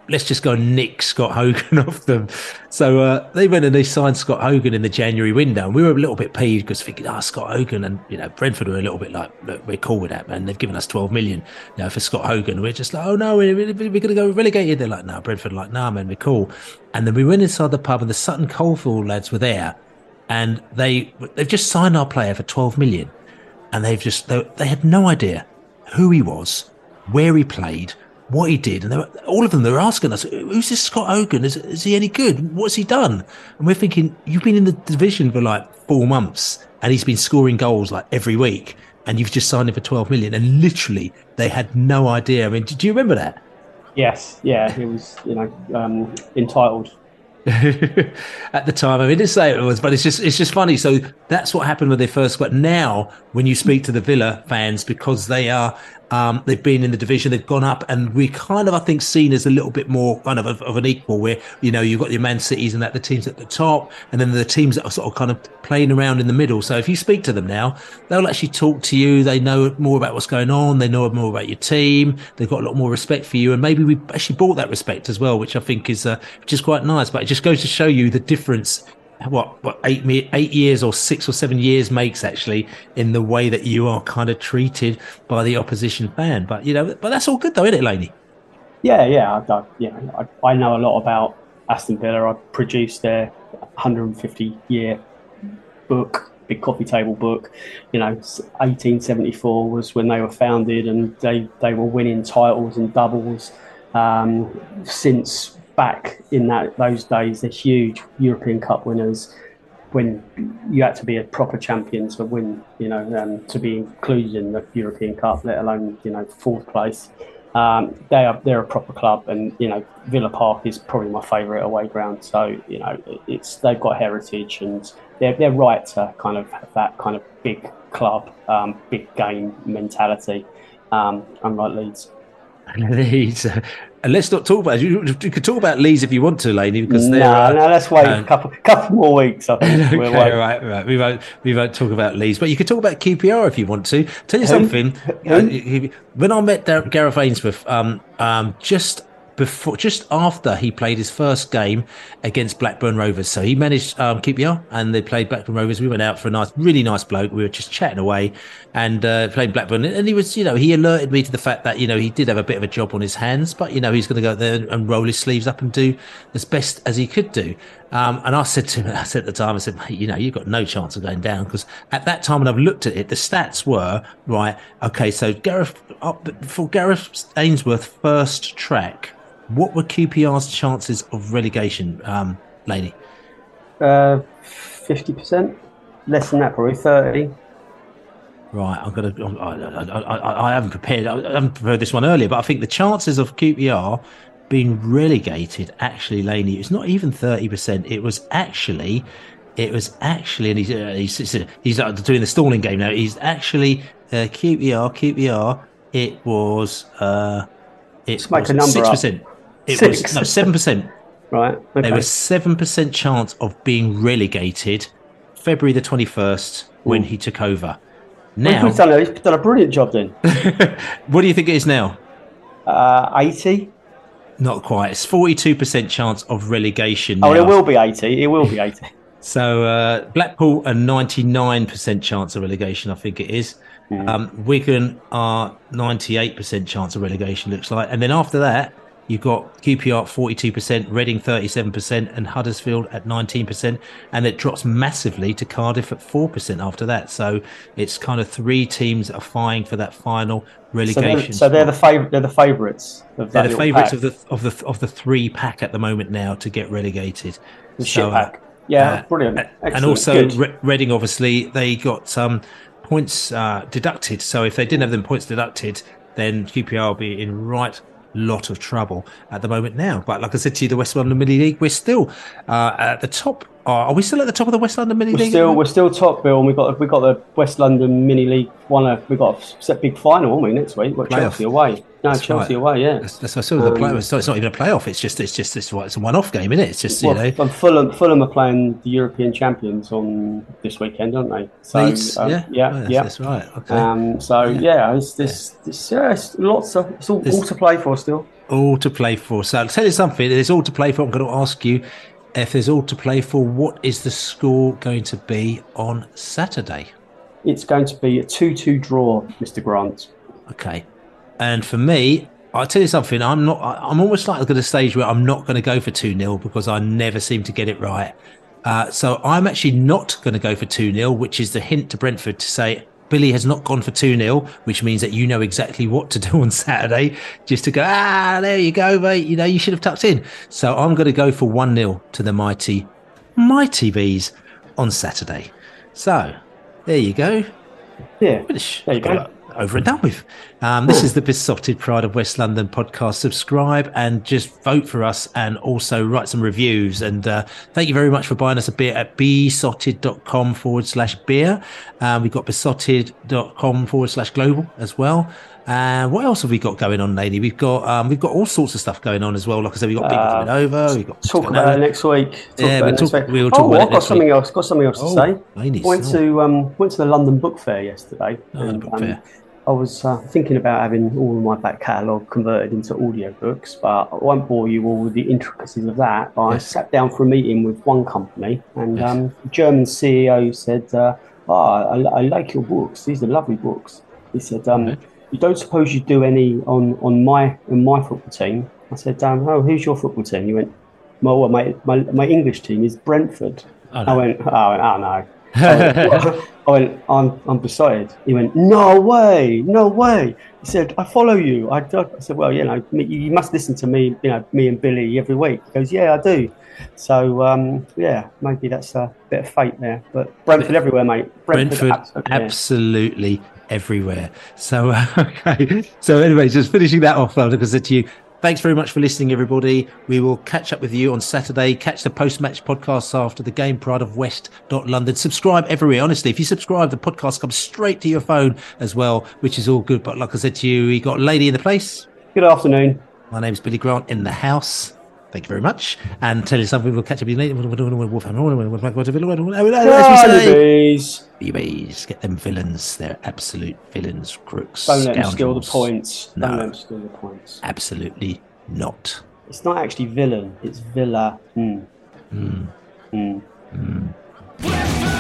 let's just go and nick Scott Hogan off them. So uh, they went and they signed Scott Hogan in the January window. And we were a little bit peeved because thinking, ah, oh, Scott Hogan, and you know, Brentford were a little bit like, look, we're cool with that, man. They've given us twelve million, you know, for Scott Hogan. We're just like, oh no, we're, we're going to go relegated. They're like, no, Brentford are like, nah, man, we're cool. And then we went inside the pub, and the Sutton Coldfield lads were there, and they they've just signed our player for twelve million, and they've just they, they had no idea who he was, where he played, what he did, and they were, all of them, they were asking us, who's this Scott Hogan? Is, is he any good? What's he done? And we're thinking, you've been in the division for like four months and he's been scoring goals like every week, and you've just signed him for twelve million. And literally they had no idea. I mean, did you remember that? Yes, yeah, it was, you know, um, entitled. At the time, I mean, I didn't say it was, but it's just it's just funny. So that's what happened when they first got. Now, when you speak to the Villa fans, because they are um, they've been in the division, they've gone up, and we kind of, I think, seen as a little bit more kind of of, of an equal. Where you know you've got your Man Cities and that the teams at the top, and then the teams that are sort of kind of playing around in the middle. So if you speak to them now, they'll actually talk to you. They know more about what's going on. They know more about your team. They've got a lot more respect for you, and maybe we actually bought that respect as well, which I think is uh, which is quite nice. But it just goes to show you the difference what what eight eight years or six or seven years makes actually in the way that you are kind of treated by the opposition fan. But you know, but that's all good though, isn't it, Laney? Yeah, yeah, I, I, yeah. I, I know a lot about Aston Villa. I produced their one hundred fifty year book, big coffee table book. You know, eighteen seventy-four was when they were founded, and they they were winning titles and doubles um, since. Back in that those days, they're huge European Cup winners. When you had to be a proper champion to win, you know, um, to be included in the European Cup, let alone you know fourth place. Um, they are they're a proper club, and you know Villa Park is probably my favourite away ground. So you know it's they've got heritage, and they're they're right to kind of have that kind of big club, um, big game mentality, um, unlike Leeds. Leeds. And let's not talk about it. You, you could talk about Leeds if you want to, Laney, because no, uh, no, let's wait um, a couple, couple more weeks. I think. Okay, right, right. We won't, we won't talk about Leeds, but you could talk about Q P R if you want to. Tell you Who? something. Who? Uh, when I met Gareth Ainsworth, um, um, just before, just after he played his first game against Blackburn Rovers, so he managed um, Q P R, and they played Blackburn Rovers. We went out for a nice, really nice bloke. We were just chatting away and uh, playing Blackburn, and he was, you know, he alerted me to the fact that you know he did have a bit of a job on his hands, but you know he's going to go there and roll his sleeves up and do as best as he could do. Um, and I said to him, I said at the time, I said, mate, you know, you've got no chance of going down, because at that time when I've looked at it, the stats were right. Okay, so Gareth for Gareth Ainsworth's first track. What were Q P R's chances of relegation, um, Laney? Uh, fifty percent, less than that, probably thirty. Right, I'm gonna. I, I, I, I haven't prepared. I haven't prepared this one earlier, but I think the chances of Q P R being relegated, actually, Laney, it's not even thirty percent. It was actually, it was actually, and he's uh, he's he's doing the stalling game now. He's actually uh, Q P R, Q P R. It was. Uh, it Let's make a number six percent. It Six. was no seven percent. Right. Okay. There was seven percent chance of being relegated February the twenty-first when Ooh. he took over. Now he's done, a, he's done a brilliant job then. What do you think it is now? Uh, eighty. Not quite. It's forty-two percent chance of relegation. Oh, now. it will be eighty. It will be eighty. So uh, Blackpool a ninety-nine percent chance of relegation, I think it is. Mm. Um, Wigan are ninety-eight percent chance of relegation, looks like. And then after that, you've got Q P R at forty-two percent, Reading thirty-seven percent, and Huddersfield at nineteen percent. And it drops massively to Cardiff at four percent after that. So it's kind of three teams that are vying for that final relegation. So they're, so they're the favorite. They're the favourites. Of they're the favourites of the of the of the three pack at the moment now to get relegated. The so, shit pack. Uh, yeah, uh, brilliant. Excellent. And also Re- Reading, obviously, they got some um, points uh, deducted. So if they didn't have them points deducted, then Q P R will be in right lot of trouble at the moment now. But like I said to you, the West London Mini League, we're still uh, at the top. Uh, are we still at the top of the West London Mini we're League? Still, we're still top, Bill, and we got we got the West London Mini League one. Uh, we got a set big final, haven't we, next week? We've got Playoff. Chelsea away. No, That's Chelsea right. away. Yeah, that's, that's I saw the um, playoff. So it's not even a playoff. It's just it's just it's, it's a one-off game, isn't it? It's just well, you know. And Fulham, Fulham are playing the European champions on this weekend, aren't they? So Leeds, um, yeah, yeah, oh, that's, yeah. That's right. Okay. Um, so yeah, yeah it's this. Yeah. It's, it's lots of it's all, all to play for still. All to play for. So I'll tell you something. There's all to play for. I'm going to ask you if there's all to play for. What is the score going to be on Saturday? It's going to be a two two draw, Mister Grant. Okay. And for me, I'll tell you something. I'm not. I'm almost like at a stage where I'm not going to go for two nil because I never seem to get it right. Uh, so I'm actually not going to go for two nil, which is the hint to Brentford to say Billy has not gone for two nil, which means that you know exactly what to do on Saturday, just to go, ah, there you go, mate. You know, you should have tucked in. So I'm going to go for one nil to the mighty, mighty Bees on Saturday. So there you go. Yeah, Finish. there you go. Over and done with. Um, this is the Besotted Pride of West London podcast. Subscribe and just vote for us, and also write some reviews. And uh, thank you very much for buying us a beer at besotted.com forward slash beer. Um, we've got besotted.com forward slash global as well. And uh, what else have we got going on, lady? We've got um, we've got all sorts of stuff going on as well. Like I said, we've got people uh, coming over. We've got talk about it next week. Talk yeah, we'll talk, we'll talk oh, about I've it got something week. else. Got something else to oh, say. Ladies, went oh. to um, went to the London Book Fair yesterday. Oh, and, the book um, fair. I was uh, thinking about having all of my back catalogue converted into audiobooks, but I won't bore you all with the intricacies of that. I Yes. sat down for a meeting with one company, and Yes. um, the German C E O said, uh, oh, I, I like your books. These are lovely books. He said, um, Okay. you don't suppose you do any on, on my on my football team? I said, um, oh, who's your football team? He went, well, my, my, my English team is Brentford. Oh, no. I went, oh, I went, oh no. I went, I went, I'm, I'm beside. He went, no way, no way. He said, I follow you. I, I said, well, you know, me- you must listen to me, you know, me and Billy every week. He goes, yeah, I do. So, um, yeah, maybe that's a bit of fate there. But Brentford everywhere, mate. Brentford, Brentford absolutely, absolutely everywhere. So, uh, okay. So, anyway, just finishing that off, like I said to you, thanks very much for listening, everybody. We will catch up with you on Saturday. Catch the post-match podcast after the game, pride of west dot london. Subscribe everywhere. Honestly, if you subscribe, the podcast comes straight to your phone as well, which is all good. But like I said to you, we got a lady in the place. Good afternoon. My name's Billy Grant in the house. Thank you very much. And tell you something, we'll catch up with you later. Bees. Bees. Get them villains. They're absolute villains, crooks, Don't let them steal the scoundrels. points. No. Don't let them steal the points. Absolutely not. It's not actually villain. It's villa. Mm. Mm. Mm. Mm.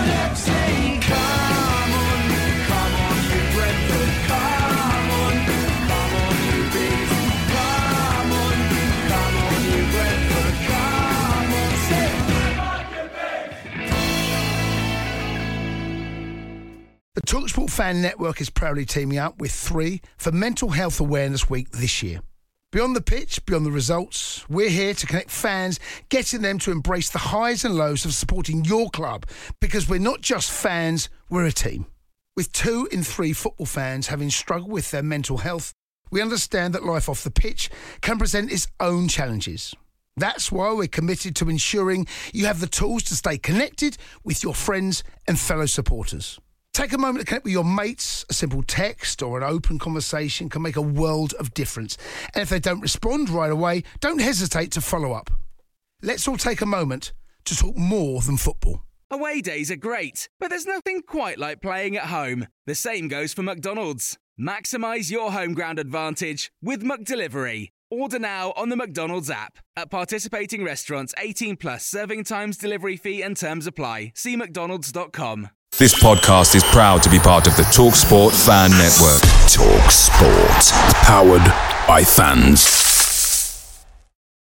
The TalkSport Fan Network is proudly teaming up with Three for Mental Health Awareness Week this year. Beyond the pitch, beyond the results, we're here to connect fans, getting them to embrace the highs and lows of supporting your club, because we're not just fans, we're a team. With two in three football fans having struggled with their mental health, we understand that life off the pitch can present its own challenges. That's why we're committed to ensuring you have the tools to stay connected with your friends and fellow supporters. Take a moment to connect with your mates. A simple text or an open conversation can make a world of difference. And if they don't respond right away, don't hesitate to follow up. Let's all take a moment to talk more than football. Away days are great, but there's nothing quite like playing at home. The same goes for McDonald's. Maximise your home ground advantage with McDelivery. Order now on the McDonald's app. At participating restaurants, eighteen plus, serving times, delivery fee and terms apply. See mcdonalds dot com. This podcast is proud to be part of the TalkSport Fan Network. TalkSport. Powered by fans.